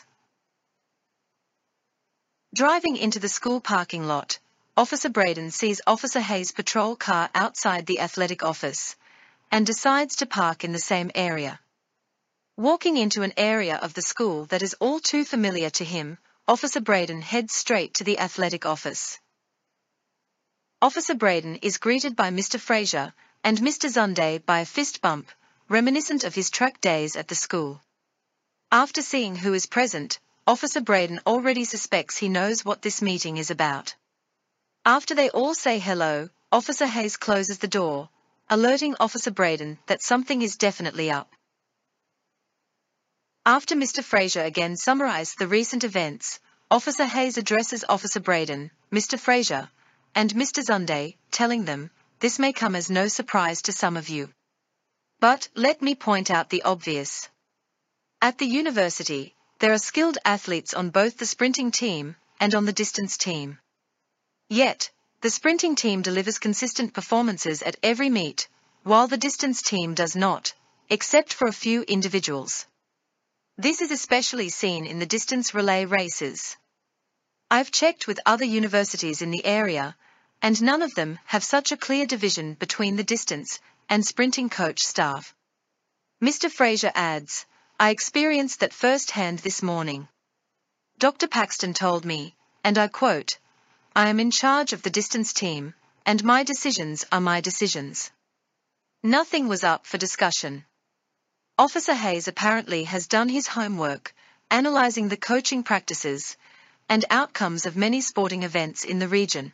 Driving into the school parking lot, Officer Braden sees Officer Hayes' patrol car outside the athletic office, and decides to park in the same area. Walking into an area of the school that is all too familiar to him, Officer Braden heads straight to the athletic office. Officer Braden is greeted by Mr. Fraser and Mr. Zunday by a fist bump, reminiscent of his track days at the school. After seeing who is present, Officer Braden already suspects he knows what this meeting is about. After they all say hello, Officer Hayes closes the door, alerting Officer Braden that something is definitely up. After Mr. Fraser again summarized the recent events, Officer Hayes addresses Officer Braden, Mr. Fraser, and Mr. Zunday, telling them, "This may come as no surprise to some of you. But let me point out the obvious. At the university, there are skilled athletes on both the sprinting team and on the distance team. Yet, the sprinting team delivers consistent performances at every meet, while the distance team does not, except for a few individuals. This is especially seen in the distance relay races. I've checked with other universities in the area, and none of them have such a clear division between the distance and sprinting coach staff." Mr. Fraser adds, "I experienced that firsthand this morning. Dr. Paxton told me, and I quote, 'I am in charge of the distance team, and my decisions are my decisions.' Nothing was up for discussion." Officer Hayes apparently has done his homework, analyzing the coaching practices and outcomes of many sporting events in the region.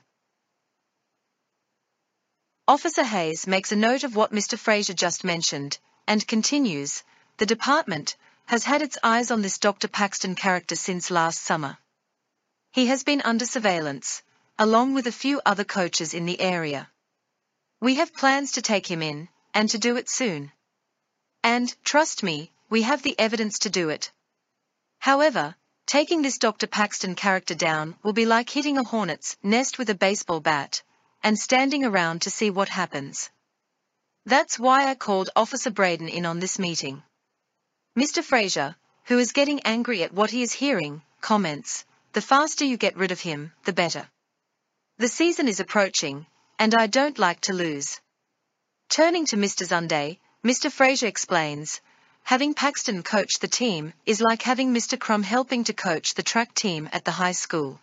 Officer Hayes makes a note of what Mr. Fraser just mentioned, and continues, "The department has had its eyes on this Dr. Paxton character since last summer. He has been under surveillance, along with a few other coaches in the area. We have plans to take him in, and to do it soon. And, trust me, we have the evidence to do it. However, taking this Dr. Paxton character down will be like hitting a hornet's nest with a baseball bat, and standing around to see what happens. That's why I called Officer Braden in on this meeting." Mr. Fraser, who is getting angry at what he is hearing, comments, "The faster you get rid of him, the better. The season is approaching, and I don't like to lose." Turning to Mr. Zunday, Mr. Fraser explains, "Having Paxton coach the team is like having Mr. Crum helping to coach the track team at the high school."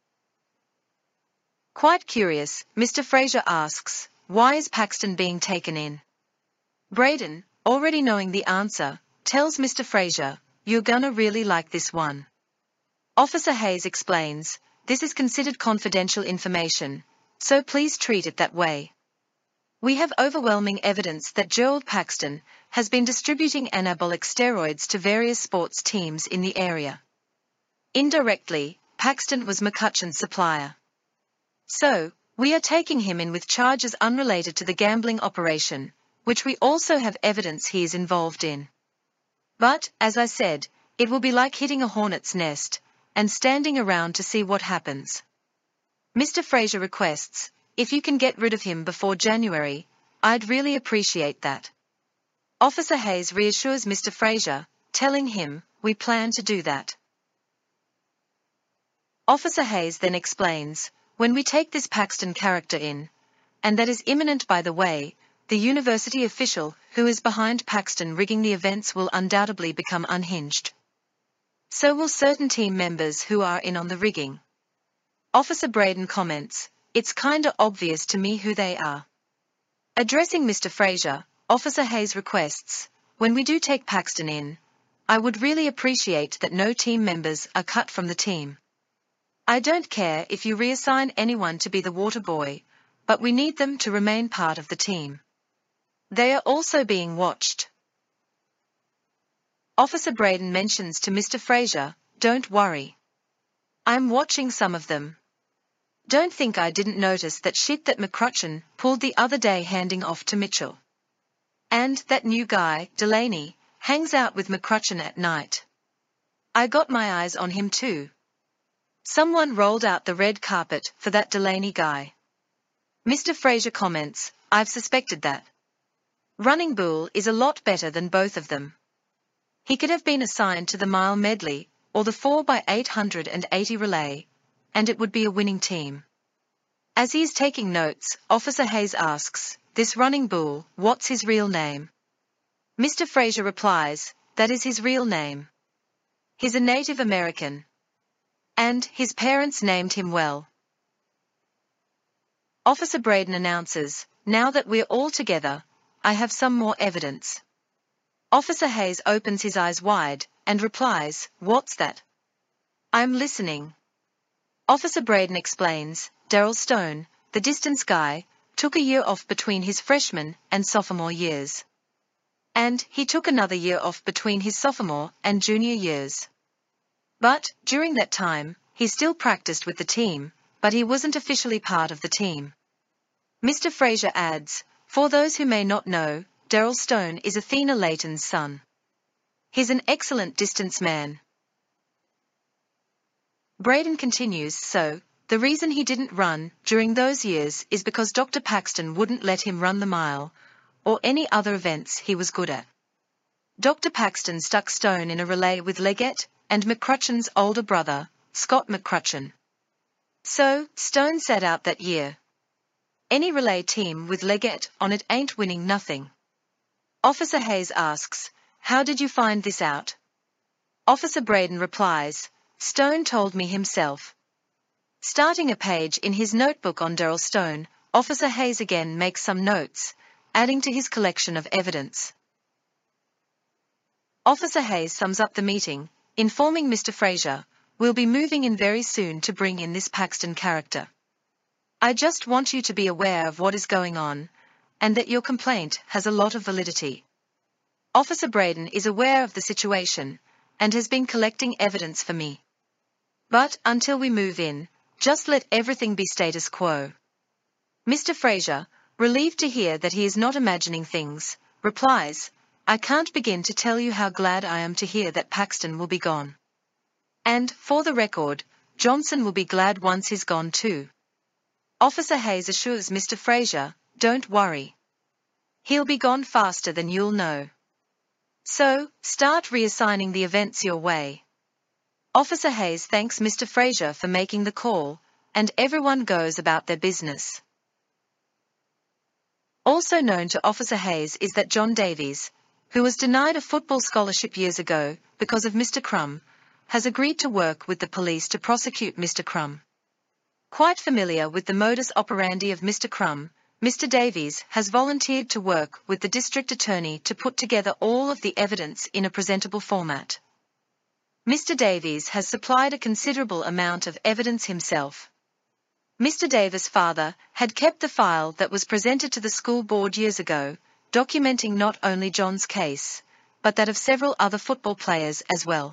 Quite curious, Mr. Fraser asks, "Why is Paxton being taken in?" Braden, already knowing the answer, tells Mr. Fraser, "You're gonna really like this one. Officer Hayes explains, this is considered confidential information, so please treat it that way. We have overwhelming evidence that Gerald Paxton has been distributing anabolic steroids to various sports teams in the area. Indirectly, Paxton was McCutcheon's supplier. So, we are taking him in with charges unrelated to the gambling operation, which we also have evidence he is involved in. But, as I said, it will be like hitting a hornet's nest, and standing around to see what happens. Mr. Fraser requests, if you can get rid of him before January, I'd really appreciate that. Officer Hayes reassures Mr. Fraser, telling him, we plan to do that. Officer Hayes then explains, when we take this Paxton character in, and that is imminent by the way, the university official who is behind Paxton rigging the events will undoubtedly become unhinged. So will certain team members who are in on the rigging. Officer Braden comments, it's kinda obvious to me who they are. Addressing Mr. Fraser, Officer Hayes requests, when we do take Paxton in, I would really appreciate that no team members are cut from the team. I don't care if you reassign anyone to be the water boy, but we need them to remain part of the team. They are also being watched. Officer Braden mentions to Mr. Fraser, don't worry. I'm watching some of them. Don't think I didn't notice that shit that McCutcheon pulled the other day handing off to Mitchell. And that new guy, Delaney, hangs out with McCutcheon at night. I got my eyes on him too. Someone rolled out the red carpet for that Delaney guy. Mr. Fraser comments, I've suspected that. Running Bull is a lot better than both of them. He could have been assigned to the mile medley, or the 4x880 relay, and it would be a winning team. As he is taking notes, Officer Hayes asks, this Running Bull, what's his real name? Mr. Fraser replies, that is his real name. He's a Native American. And his parents named him well. Officer Braden announces, now that we're all together, I have some more evidence. Officer Hayes opens his eyes wide, and replies, what's that? I'm listening. Officer Braden explains, Daryl Stone, the distance guy, took a year off between his freshman and sophomore years. And he took another year off between his sophomore and junior years. But, during that time, he still practiced with the team, but he wasn't officially part of the team. Mr. Fraser adds, for those who may not know, Daryl Stone is Athena Layton's son. He's an excellent distance man. Braden continues, so, the reason he didn't run during those years is because Dr. Paxton wouldn't let him run the mile, or any other events he was good at. Dr. Paxton stuck Stone in a relay with Leggett and McCutcheon's older brother, Scott McCutcheon. So, Stone sat out that year. Any relay team with Leggett on it ain't winning nothing. Officer Hayes asks, how did you find this out? Officer Braden replies, Stone told me himself. Starting a page in his notebook on Daryl Stone, Officer Hayes again makes some notes, adding to his collection of evidence. Officer Hayes sums up the meeting, informing Mr. Fraser, we'll be moving in very soon to bring in this Paxton character. I just want you to be aware of what is going on, and that your complaint has a lot of validity. Officer Braden is aware of the situation, and has been collecting evidence for me. But until we move in, just let everything be status quo. Mr. Fraser, relieved to hear that he is not imagining things, replies, I can't begin to tell you how glad I am to hear that Paxton will be gone. And, for the record, Johnson will be glad once he's gone too. Officer Hayes assures Mr. Fraser, don't worry. He'll be gone faster than you'll know. So, start reassigning the events your way. Officer Hayes thanks Mr. Fraser for making the call, and everyone goes about their business. Also known to Officer Hayes is that John Davies, who was denied a football scholarship years ago because of Mr. Crum, has agreed to work with the police to prosecute Mr. Crum. Quite familiar with the modus operandi of Mr. Crum, Mr. Davies has volunteered to work with the district attorney to put together all of the evidence in a presentable format. Mr. Davies has supplied a considerable amount of evidence himself. Mr. Davies' father had kept the file that was presented to the school board years ago, documenting not only John's case, but that of several other football players as well.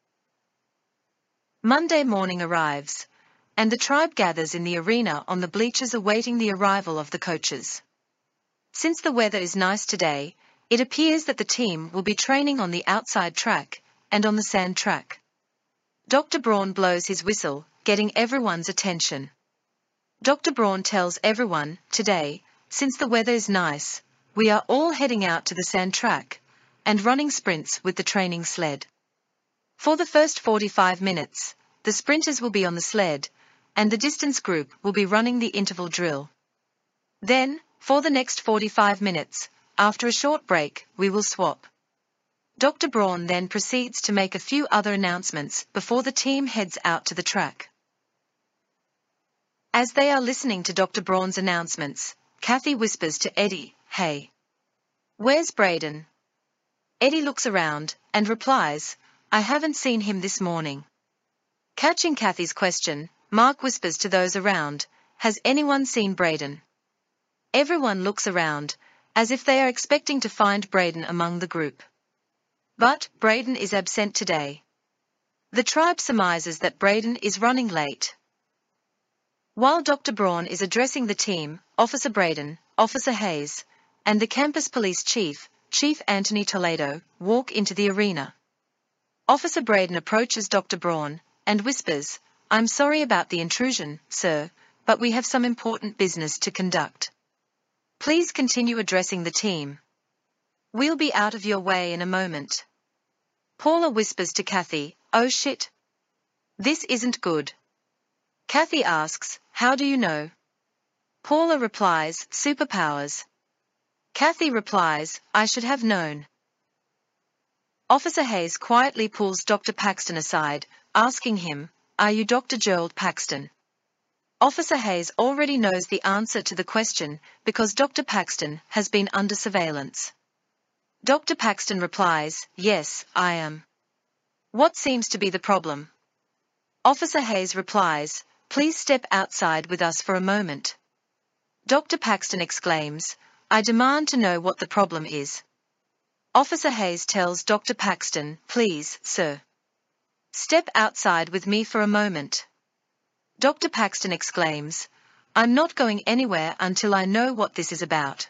Monday morning arrives, and the tribe gathers in the arena on the bleachers awaiting the arrival of the coaches. Since the weather is nice today, it appears that the team will be training on the outside track and on the sand track. Dr. Braun blows his whistle, getting everyone's attention. Dr. Braun tells everyone, today, since the weather is nice, we are all heading out to the sand track and running sprints with the training sled. For the first 45 minutes, the sprinters will be on the sled, and the distance group will be running the interval drill. Then, for the next 45 minutes, after a short break, we will swap. Dr. Braun then proceeds to make a few other announcements before the team heads out to the track. As they are listening to Dr. Braun's announcements, Kathy whispers to Eddie, "Hey, where's Braden?" Eddie looks around and replies, "I haven't seen him this morning." Catching Kathy's question, Mark whispers to those around, "Has anyone seen Braden?" Everyone looks around, as if they are expecting to find Braden among the group. But Braden is absent today. The tribe surmises that Braden is running late. While Dr. Braun is addressing the team, Officer Braden, Officer Hayes, and the campus police chief, Chief Anthony Toledo, walk into the arena. Officer Braden approaches Dr. Braun and whispers, "I'm sorry about the intrusion, sir, but we have some important business to conduct. Please continue addressing the team. We'll be out of your way in a moment." Paula whispers to Kathy, "Oh shit. This isn't good." Kathy asks, "How do you know?" Paula replies, "Superpowers." Kathy replies, "I should have known." Officer Hayes quietly pulls Dr. Paxton aside, asking him, "Are you Dr. Gerald Paxton?" Officer Hayes already knows the answer to the question because Dr. Paxton has been under surveillance. Dr. Paxton replies, "Yes, I am." "What seems to be the problem?" Officer Hayes replies, "Please step outside with us for a moment." Dr. Paxton exclaims, "I demand to know what the problem is." Officer Hayes tells Dr. Paxton, "Please, sir. Step outside with me for a moment." Dr. Paxton exclaims, "I'm not going anywhere until I know what this is about."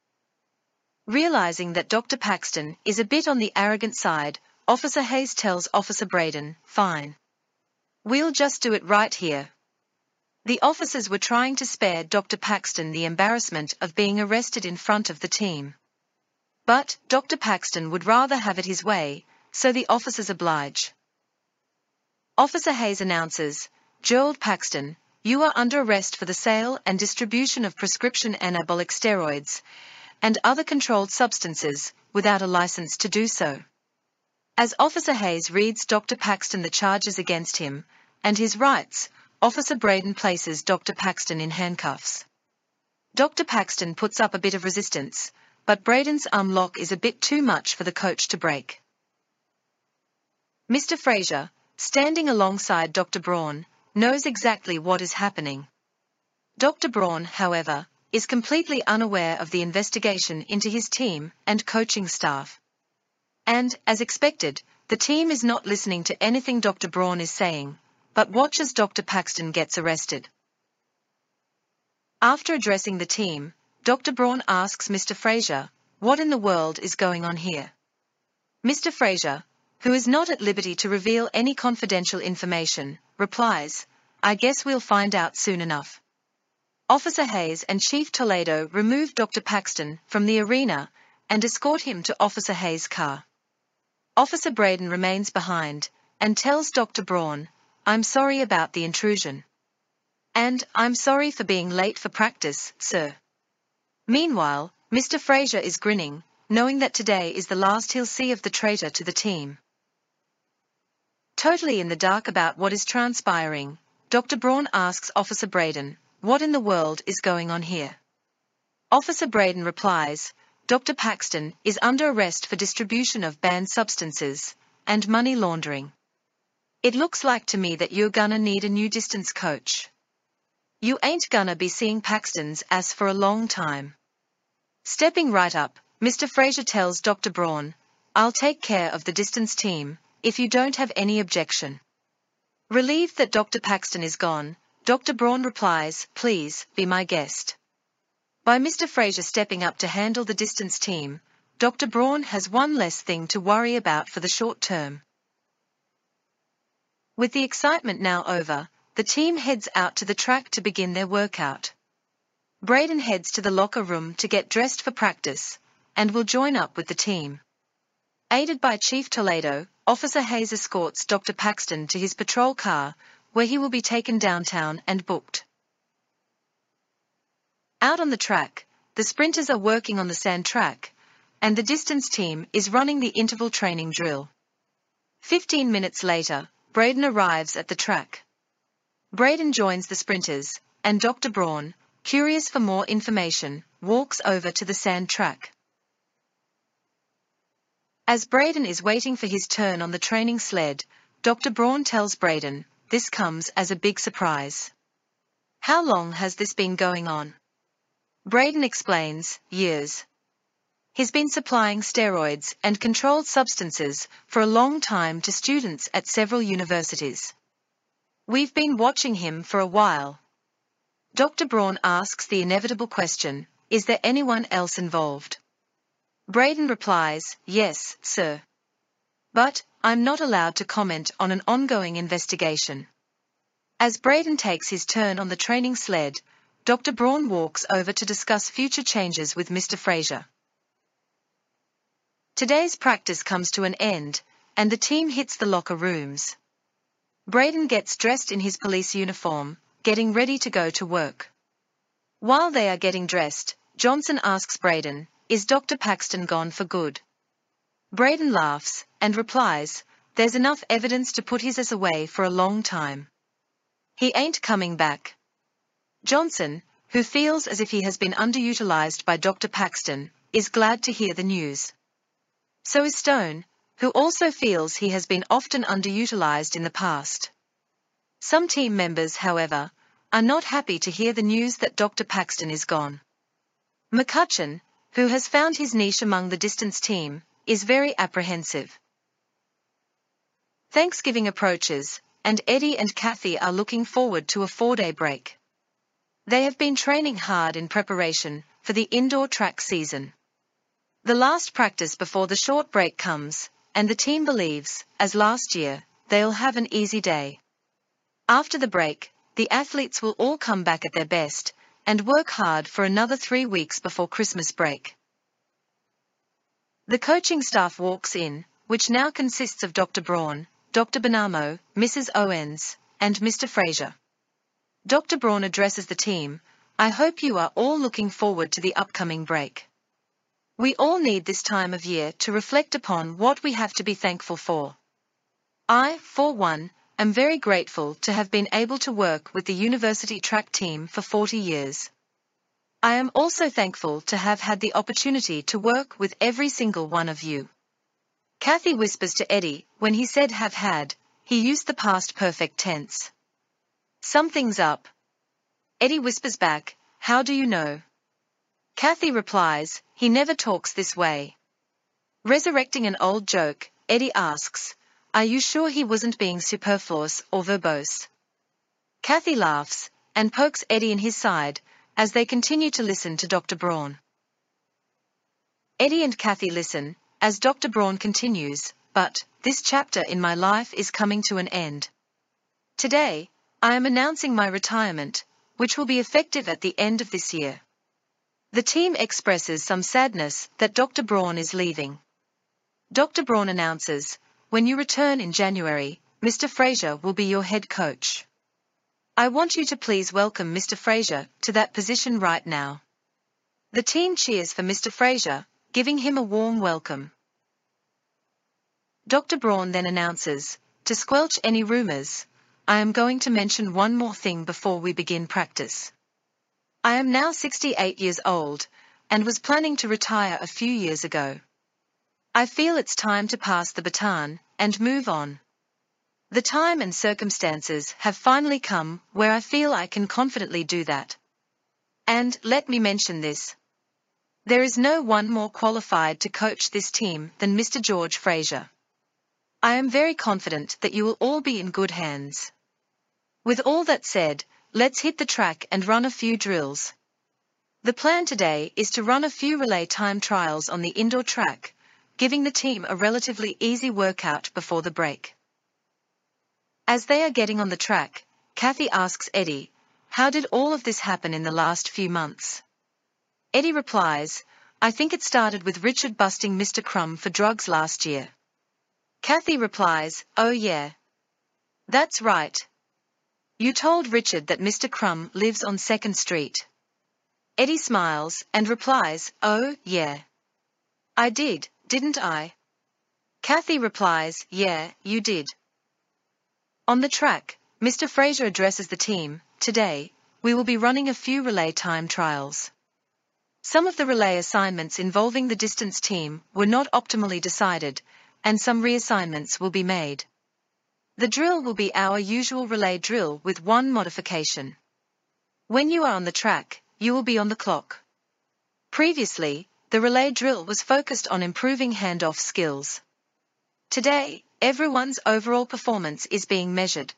Realizing that Dr. Paxton is a bit on the arrogant side, Officer Hayes tells Officer Braden, "Fine. We'll just do it right here." The officers were trying to spare Dr. Paxton the embarrassment of being arrested in front of the team. But Dr. Paxton would rather have it his way, so the officers oblige. Officer Hayes announces, "Gerald Paxton, you are under arrest for the sale and distribution of prescription anabolic steroids and other controlled substances without a license to do so." As Officer Hayes reads Dr. Paxton the charges against him and his rights, Officer Braden places Dr. Paxton in handcuffs. Dr. Paxton puts up a bit of resistance, but Braden's arm lock is a bit too much for the coach to break. Mr. Fraser, standing alongside Dr. Braun, knows exactly what is happening. Dr. Braun, however, is completely unaware of the investigation into his team and coaching staff. And, as expected, the team is not listening to anything Dr. Braun is saying, but watches Dr. Paxton gets arrested. After addressing the team, Dr. Braun asks Mr. Fraser, "What in the world is going on here?" Mr. Fraser, who is not at liberty to reveal any confidential information, replies, "I guess we'll find out soon enough." Officer Hayes and Chief Toledo remove Dr. Paxton from the arena and escort him to Officer Hayes' car. Officer Braden remains behind and tells Dr. Braun, "I'm sorry about the intrusion. And I'm sorry for being late for practice, sir." Meanwhile, Mr. Fraser is grinning, knowing that today is the last he'll see of the traitor to the team. Totally in the dark about what is transpiring, Dr. Braun asks Officer Braden, "What in the world is going on here?" Officer Braden replies, "Dr. Paxton is under arrest for distribution of banned substances and money laundering." It looks like to me that you're gonna need a new distance coach. You ain't gonna be seeing Paxton's ass for a long time. Stepping right up, Mr. Fraser tells Dr. Braun, I'll take care of the distance team, if you don't have any objection. Relieved that Dr. Paxton is gone, Dr. Braun replies, please, be my guest. By Mr. Fraser stepping up to handle the distance team, Dr. Braun has one less thing to worry about for the short term. With the excitement now over, the team heads out to the track to begin their workout. Braden heads to the locker room to get dressed for practice, and will join up with the team. Aided by Chief Toledo, Officer Hayes escorts Dr. Paxton to his patrol car, where he will be taken downtown and booked. Out on the track, the sprinters are working on the sand track, and the distance team is running the interval training drill. 15 minutes later, Braden arrives at the track. Braden joins the sprinters, and Dr. Braun, curious for more information, walks over to the sand track. As Braden is waiting for his turn on the training sled, Dr. Braun tells Braden, this comes as a big surprise. How long has this been going on? Braden explains, years. He's been supplying steroids and controlled substances for a long time to students at several universities. We've been watching him for a while. Dr. Braun asks the inevitable question, is there anyone else involved? Braden replies, yes, sir. But, I'm not allowed to comment on an ongoing investigation. As Braden takes his turn on the training sled, Dr. Braun walks over to discuss future changes with Mr. Fraser. Today's practice comes to an end, and the team hits the locker rooms. Braden gets dressed in his police uniform, getting ready to go to work. While they are getting dressed, Johnson asks Braden, is Dr. Paxton gone for good? Braden laughs, and replies, there's enough evidence to put his ass away for a long time. He ain't coming back. Johnson, who feels as if he has been underutilized by Dr. Paxton, is glad to hear the news. So is Stone, who also feels he has been often underutilized in the past. Some team members, however, are not happy to hear the news that Dr. Paxton is gone. McCutcheon, who has found his niche among the distance team, is very apprehensive. Thanksgiving approaches, and Eddie and Kathy are looking forward to a 4-day break. They have been training hard in preparation for the indoor track season. The last practice before the short break comes, and the team believes, as last year, they'll have an easy day. After the break, the athletes will all come back at their best, and work hard for another 3 weeks before Christmas break. The coaching staff walks in, which now consists of Dr. Braun, Dr. Benamo, Mrs. Owens, and Mr. Fraser. Dr. Braun addresses the team, I hope you are all looking forward to the upcoming break. We all need this time of year to reflect upon what we have to be thankful for. I, for one, am very grateful to have been able to work with the university track team for 40 years. I am also thankful to have had the opportunity to work with every single one of you. Kathy whispers to Eddie, when he said have had, he used the past perfect tense. Something's up. Eddie whispers back, how do you know? Kathy replies, he never talks this way. Resurrecting an old joke, Eddie asks, are you sure he wasn't being superfluous or verbose? Kathy laughs, and pokes Eddie in his side, as they continue to listen to Dr. Braun. Eddie and Kathy listen, as Dr. Braun continues, but, this chapter in my life is coming to an end. Today, I am announcing my retirement, which will be effective at the end of this year. The team expresses some sadness that Dr. Braun is leaving. Dr. Braun announces, when you return in January, Mr. Fraser will be your head coach. I want you to please welcome Mr. Fraser to that position right now. The team cheers for Mr. Fraser, giving him a warm welcome. Dr. Braun then announces, to squelch any rumors, I am going to mention one more thing before we begin practice. I am now 68 years old, and was planning to retire a few years ago. I feel it's time to pass the baton, and move on. The time and circumstances have finally come where I feel I can confidently do that. And, let me mention this. There is no one more qualified to coach this team than Mr. George Fraser. I am very confident that you will all be in good hands. With all that said, let's hit the track and run a few drills. The plan today is to run a few relay time trials on the indoor track, giving the team a relatively easy workout before the break. As they are getting on the track, Kathy asks Eddie, "How did all of this happen in the last few months?" Eddie replies, "I think it started with Richard busting Mr. Crumb for drugs last year." Kathy replies, "Oh yeah. That's right. You told Richard that Mr. Crumb lives on 2nd Street. Eddie smiles and replies, "Oh, yeah. I did, didn't I?" Kathy replies, "Yeah, you did." On the track, Mr. Fraser addresses the team. "Today, we will be running a few relay time trials. Some of the relay assignments involving the distance team were not optimally decided, and some reassignments will be made. The drill will be our usual relay drill with one modification. When you are on the track, you will be on the clock. Previously, the relay drill was focused on improving handoff skills. Today, everyone's overall performance is being measured."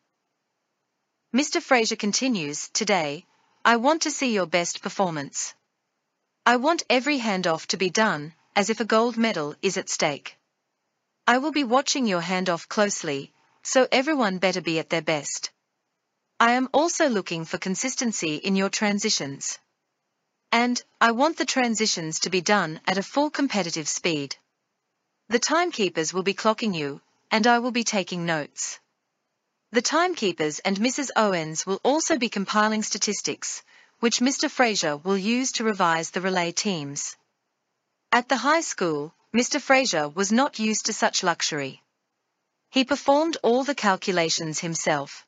Mr. Fraser continues, "Today, I want to see your best performance. I want every handoff to be done as if a gold medal is at stake. I will be watching your handoff closely, so everyone better be at their best. I am also looking for consistency in your transitions. And, I want the transitions to be done at a full competitive speed. The timekeepers will be clocking you, and I will be taking notes. The timekeepers and Mrs. Owens will also be compiling statistics, which Mr. Fraser will use to revise the relay teams." At the high school, Mr. Fraser was not used to such luxury. He performed all the calculations himself.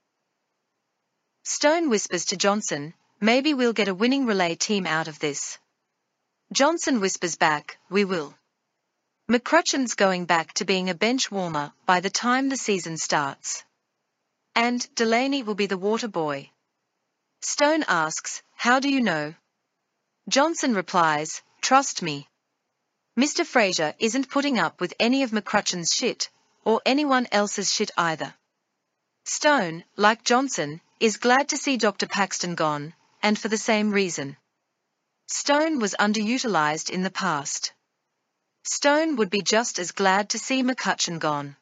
Stone whispers to Johnson, "Maybe we'll get a winning relay team out of this." Johnson whispers back, "We will. McCrutchen's going back to being a bench warmer by the time the season starts. And Delaney will be the water boy." Stone asks, "How do you know?" Johnson replies, "Trust me. Mr. Fraser isn't putting up with any of McCrutchen's shit, or anyone else's shit either." Stone, like Johnson, is glad to see Dr. Paxton gone, and for the same reason. Stone was underutilized in the past. Stone would be just as glad to see McCutchen gone.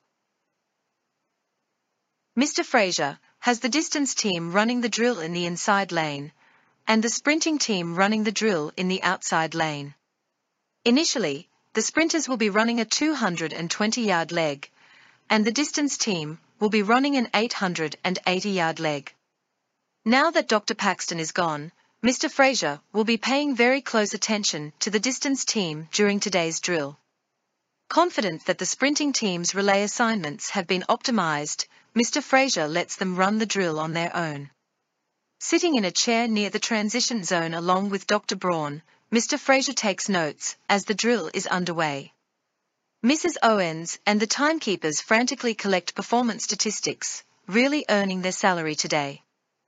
Mr. Fraser has the distance team running the drill in the inside lane, and the sprinting team running the drill in the outside lane. Initially, the sprinters will be running a 220-yard leg, and the distance team will be running an 880-yard leg. Now that Dr. Paxton is gone, Mr. Fraser will be paying very close attention to the distance team during today's drill. Confident that the sprinting team's relay assignments have been optimized, Mr. Fraser lets them run the drill on their own. Sitting in a chair near the transition zone along with Dr. Braun, Mr. Fraser takes notes as the drill is underway. Mrs. Owens and the timekeepers frantically collect performance statistics, really earning their salary today.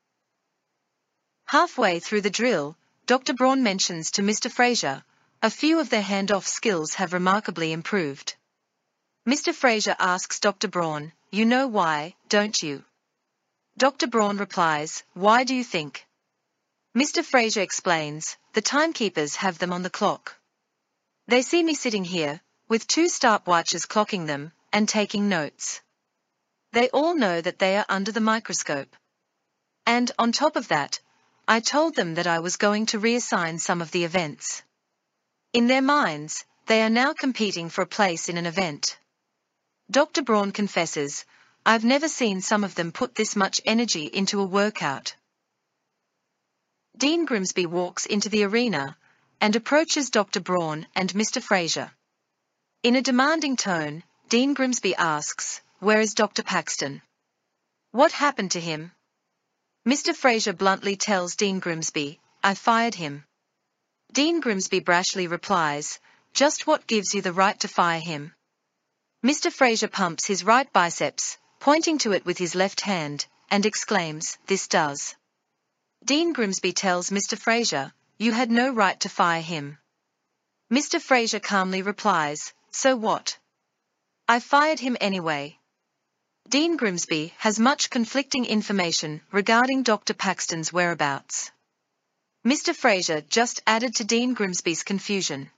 Halfway through the drill, Dr. Braun mentions to Mr. Fraser, "A few of their handoff skills have remarkably improved." Mr. Fraser asks Dr. Braun, "You know why, don't you?" Dr. Braun replies, "Why do you think?" Mr. Fraser explains, "The timekeepers have them on the clock. They see me sitting here, with 2 stopwatches clocking them, and taking notes. They all know that they are under the microscope. And, on top of that, I told them that I was going to reassign some of the events. In their minds, they are now competing for a place in an event." Dr. Braun confesses, "I've never seen some of them put this much energy into a workout." Dean Grimsby walks into the arena and approaches Dr. Braun and Mr. Fraser. In a demanding tone, Dean Grimsby asks, "Where is Dr. Paxton? What happened to him?" Mr. Fraser bluntly tells Dean Grimsby, "I fired him." Dean Grimsby brashly replies, "Just what gives you the right to fire him?" Mr. Fraser pumps his right biceps, pointing to it with his left hand, and exclaims, "This does." Dean Grimsby tells Mr. Fraser, "You had no right to fire him." Mr. Fraser calmly replies, "So what? I fired him anyway." Dean Grimsby has much conflicting information regarding Dr. Paxton's whereabouts. Mr. Fraser just added to Dean Grimsby's confusion.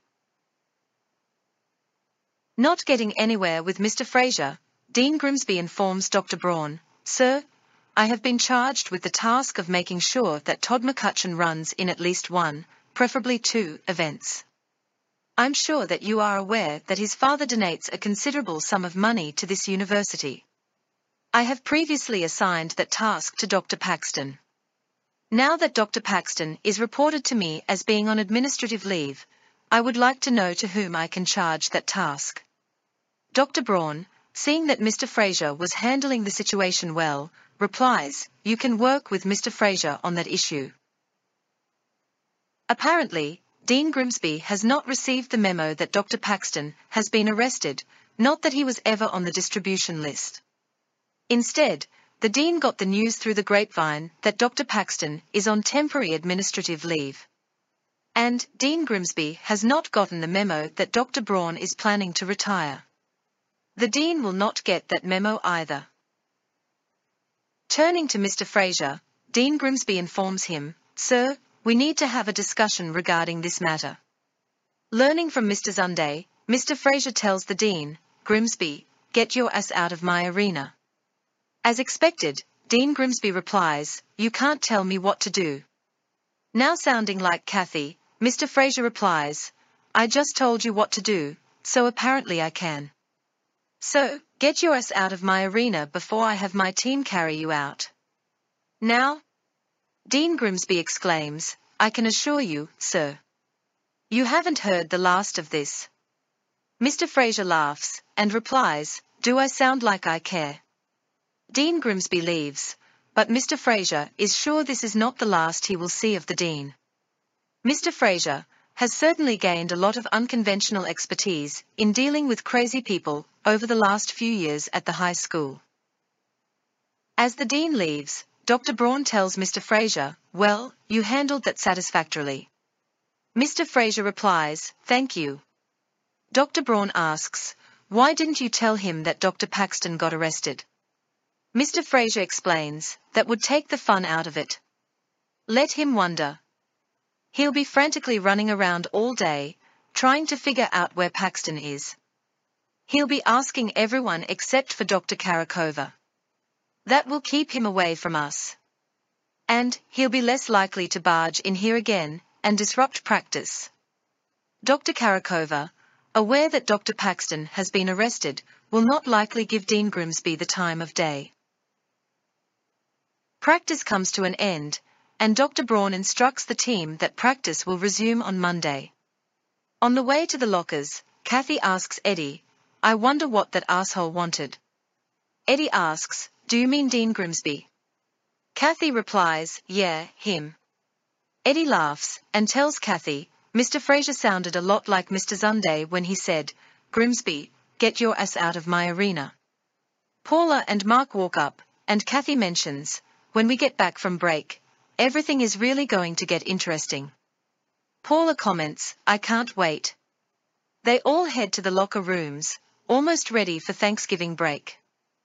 Not getting anywhere with Mr. Fraser, Dean Grimsby informs Dr. Braun, "Sir, I have been charged with the task of making sure that Todd McCutcheon runs in at least one, preferably two, events. I'm sure that you are aware that his father donates a considerable sum of money to this university. I have previously assigned that task to Dr. Paxton. Now that Dr. Paxton is reported to me as being on administrative leave, I would like to know to whom I can charge that task." Dr. Braun, seeing that Mr. Fraser was handling the situation well, replies, "You can work with Mr. Fraser on that issue." Apparently, Dean Grimsby has not received the memo that Dr. Paxton has been arrested, not that he was ever on the distribution list. Instead, the Dean got the news through the grapevine that Dr. Paxton is on temporary administrative leave. And Dean Grimsby has not gotten the memo that Dr. Braun is planning to retire. The Dean will not get that memo either. Turning to Mr. Fraser, Dean Grimsby informs him, "Sir, we need to have a discussion regarding this matter." Learning from Mr. Sunday, Mr. Fraser tells the Dean, "Grimsby, get your ass out of my arena." As expected, Dean Grimsby replies, "You can't tell me what to do." Now sounding like Kathy, Mr. Fraser replies, "I just told you what to do, so apparently I can. So, get your ass out of my arena before I have my team carry you out." Now? Dean Grimsby exclaims, "I can assure you, sir, you haven't heard the last of this." Mr. Fraser laughs, and replies, "Do I sound like I care?" Dean Grimsby leaves, but Mr. Fraser is sure this is not the last he will see of the Dean. Mr. Fraser has certainly gained a lot of unconventional expertise in dealing with crazy people over the last few years at the high school. As the Dean leaves, Dr. Braun tells Mr. Fraser, "Well, you handled that satisfactorily." Mr. Fraser replies, "Thank you." Dr. Braun asks, "Why didn't you tell him that Dr. Paxton got arrested?" Mr. Fraser explains, "That would take the fun out of it. Let him wonder. He'll be frantically running around all day, trying to figure out where Paxton is. He'll be asking everyone except for Dr. Karakova. That will keep him away from us. And he'll be less likely to barge in here again and disrupt practice." Dr. Karakova, aware that Dr. Paxton has been arrested, will not likely give Dean Grimsby the time of day. Practice comes to an end, and Dr. Braun instructs the team that practice will resume on Monday. On the way to the lockers, Kathy asks Eddie, "I wonder what that asshole wanted." Eddie asks, "Do you mean Dean Grimsby?" Kathy replies, "Yeah, him." Eddie laughs, and tells Kathy, "Mr. Fraser sounded a lot like Mr. Sunday when he said, 'Grimsby, get your ass out of my arena.'" Paula and Mark walk up, and Kathy mentions, "When we get back from break, everything is really going to get interesting." Paula comments, "I can't wait." They all head to the locker rooms, almost ready for Thanksgiving break.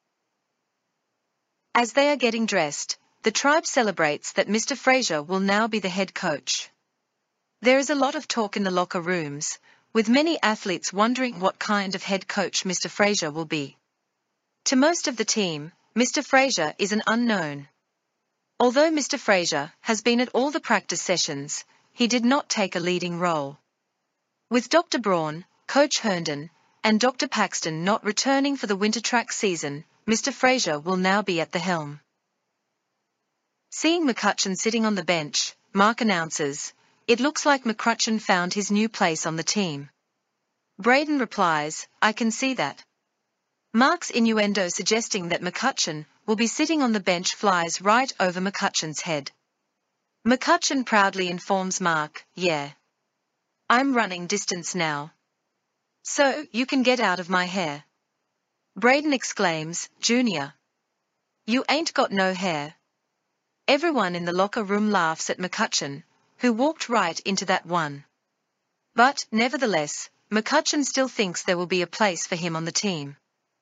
As they are getting dressed, the tribe celebrates that Mr. Fraser will now be the head coach. There is a lot of talk in the locker rooms, with many athletes wondering what kind of head coach Mr. Fraser will be. To most of the team, Mr. Fraser is an unknown. Although Mr. Fraser has been at all the practice sessions, he did not take a leading role. With Dr. Braun, Coach Herndon, and Dr. Paxton not returning for the winter track season, Mr. Fraser will now be at the helm. Seeing McCutcheon sitting on the bench, Mark announces, "It looks like McCutcheon found his new place on the team." Braden replies, "I can see that." Mark's innuendo suggesting that McCutcheon will be sitting on the bench flies right over McCutcheon's head. McCutcheon proudly informs Mark, "Yeah. I'm running distance now. So, you can get out of my hair." Braden exclaims, "Junior, You ain't got no hair. Everyone in the locker room laughs at McCutcheon, who walked right into that one. But, nevertheless, McCutcheon still thinks there will be a place for him on the team.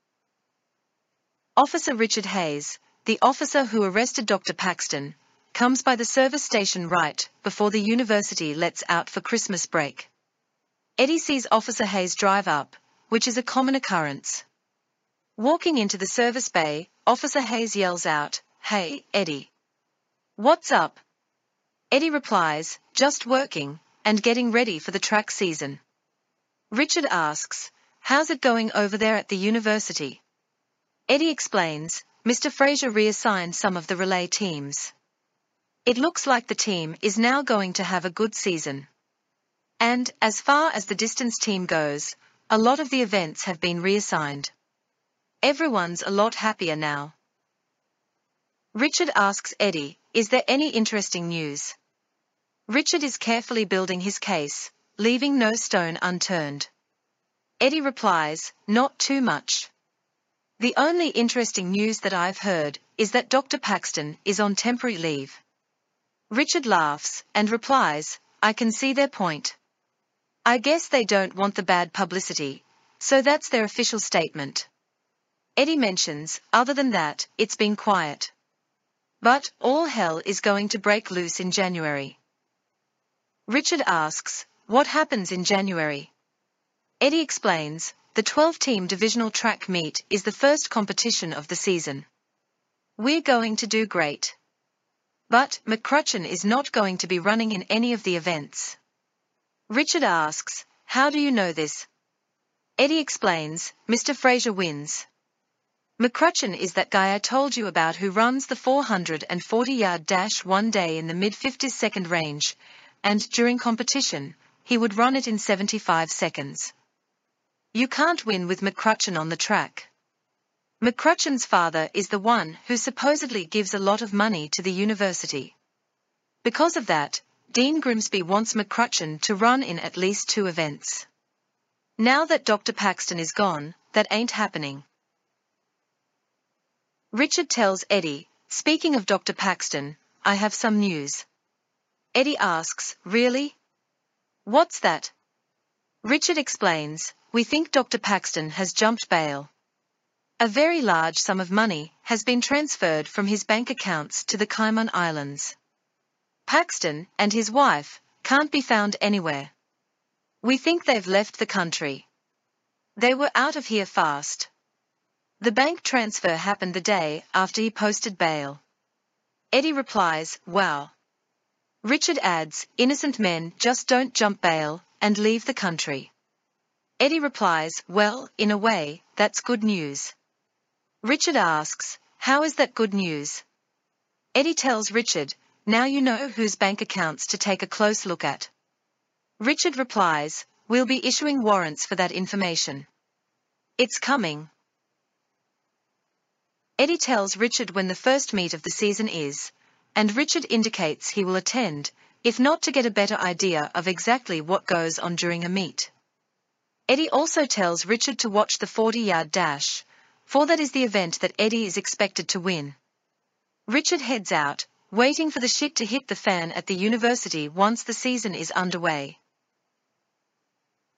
Officer Richard Hayes, the officer who arrested Dr. Paxton, comes by the service station right before the university lets out for Christmas break. Eddie sees Officer Hayes drive up, which is a common occurrence. Walking into the service bay, Officer Hayes yells out, "Hey, Eddie. What's up?" Eddie replies, "Just working, and getting ready for the track season." Richard asks, "How's it going over there at the university?" Eddie explains, "Mr. Fraser reassigned some of the relay teams. It looks like the team is now going to have a good season. And, as far as the distance team goes, a lot of the events have been reassigned. Everyone's a lot happier now." Richard asks Eddie, "Is there any interesting news?" Richard is carefully building his case, leaving no stone unturned. Eddie replies, "Not too much. The only interesting news that I've heard is that Dr. Paxton is on temporary leave." Richard laughs and replies, "I can see their point. I guess they don't want the bad publicity, so that's their official statement." Eddie mentions, "Other than that, it's been quiet. But all hell is going to break loose in January." Richard asks, "What happens in January?" Eddie explains, "The 12-team divisional track meet is the first competition of the season. We're going to do great. But McCutcheon is not going to be running in any of the events." Richard asks, "How do you know this?" Eddie explains, "Mr. Fraser wins. McCutcheon is that guy I told you about who runs the 440-yard dash one day in the mid-50s second range, and during competition, he would run it in 75 seconds. You can't win with McCutcheon on the track. McCutcheon's father is the one who supposedly gives a lot of money to the university. Because of that, Dean Grimsby wants McCutcheon to run in at least 2 events. Now that Dr. Paxton is gone, that ain't happening." Richard tells Eddie, "Speaking of Dr. Paxton, I have some news." Eddie asks, "Really? What's that?" Richard explains, "We think Dr. Paxton has jumped bail. A very large sum of money has been transferred from his bank accounts to the Cayman Islands. Paxton and his wife can't be found anywhere. We think they've left the country. They were out of here fast. The bank transfer happened the day after he posted bail." Eddie replies, "Wow." Richard adds, "Innocent men just don't jump bail and leave the country." Eddie replies, "Well, in a way, that's good news." Richard asks, "How is that good news?" Eddie tells Richard, "Now you know whose bank accounts to take a close look at." Richard replies, "We'll be issuing warrants for that information. It's coming." Eddie tells Richard when the first meet of the season is, and Richard indicates he will attend, if not to get a better idea of exactly what goes on during a meet. Eddie also tells Richard to watch the 40-yard dash, for that is the event that Eddie is expected to win. Richard heads out, waiting for the shit to hit the fan at the university once the season is underway.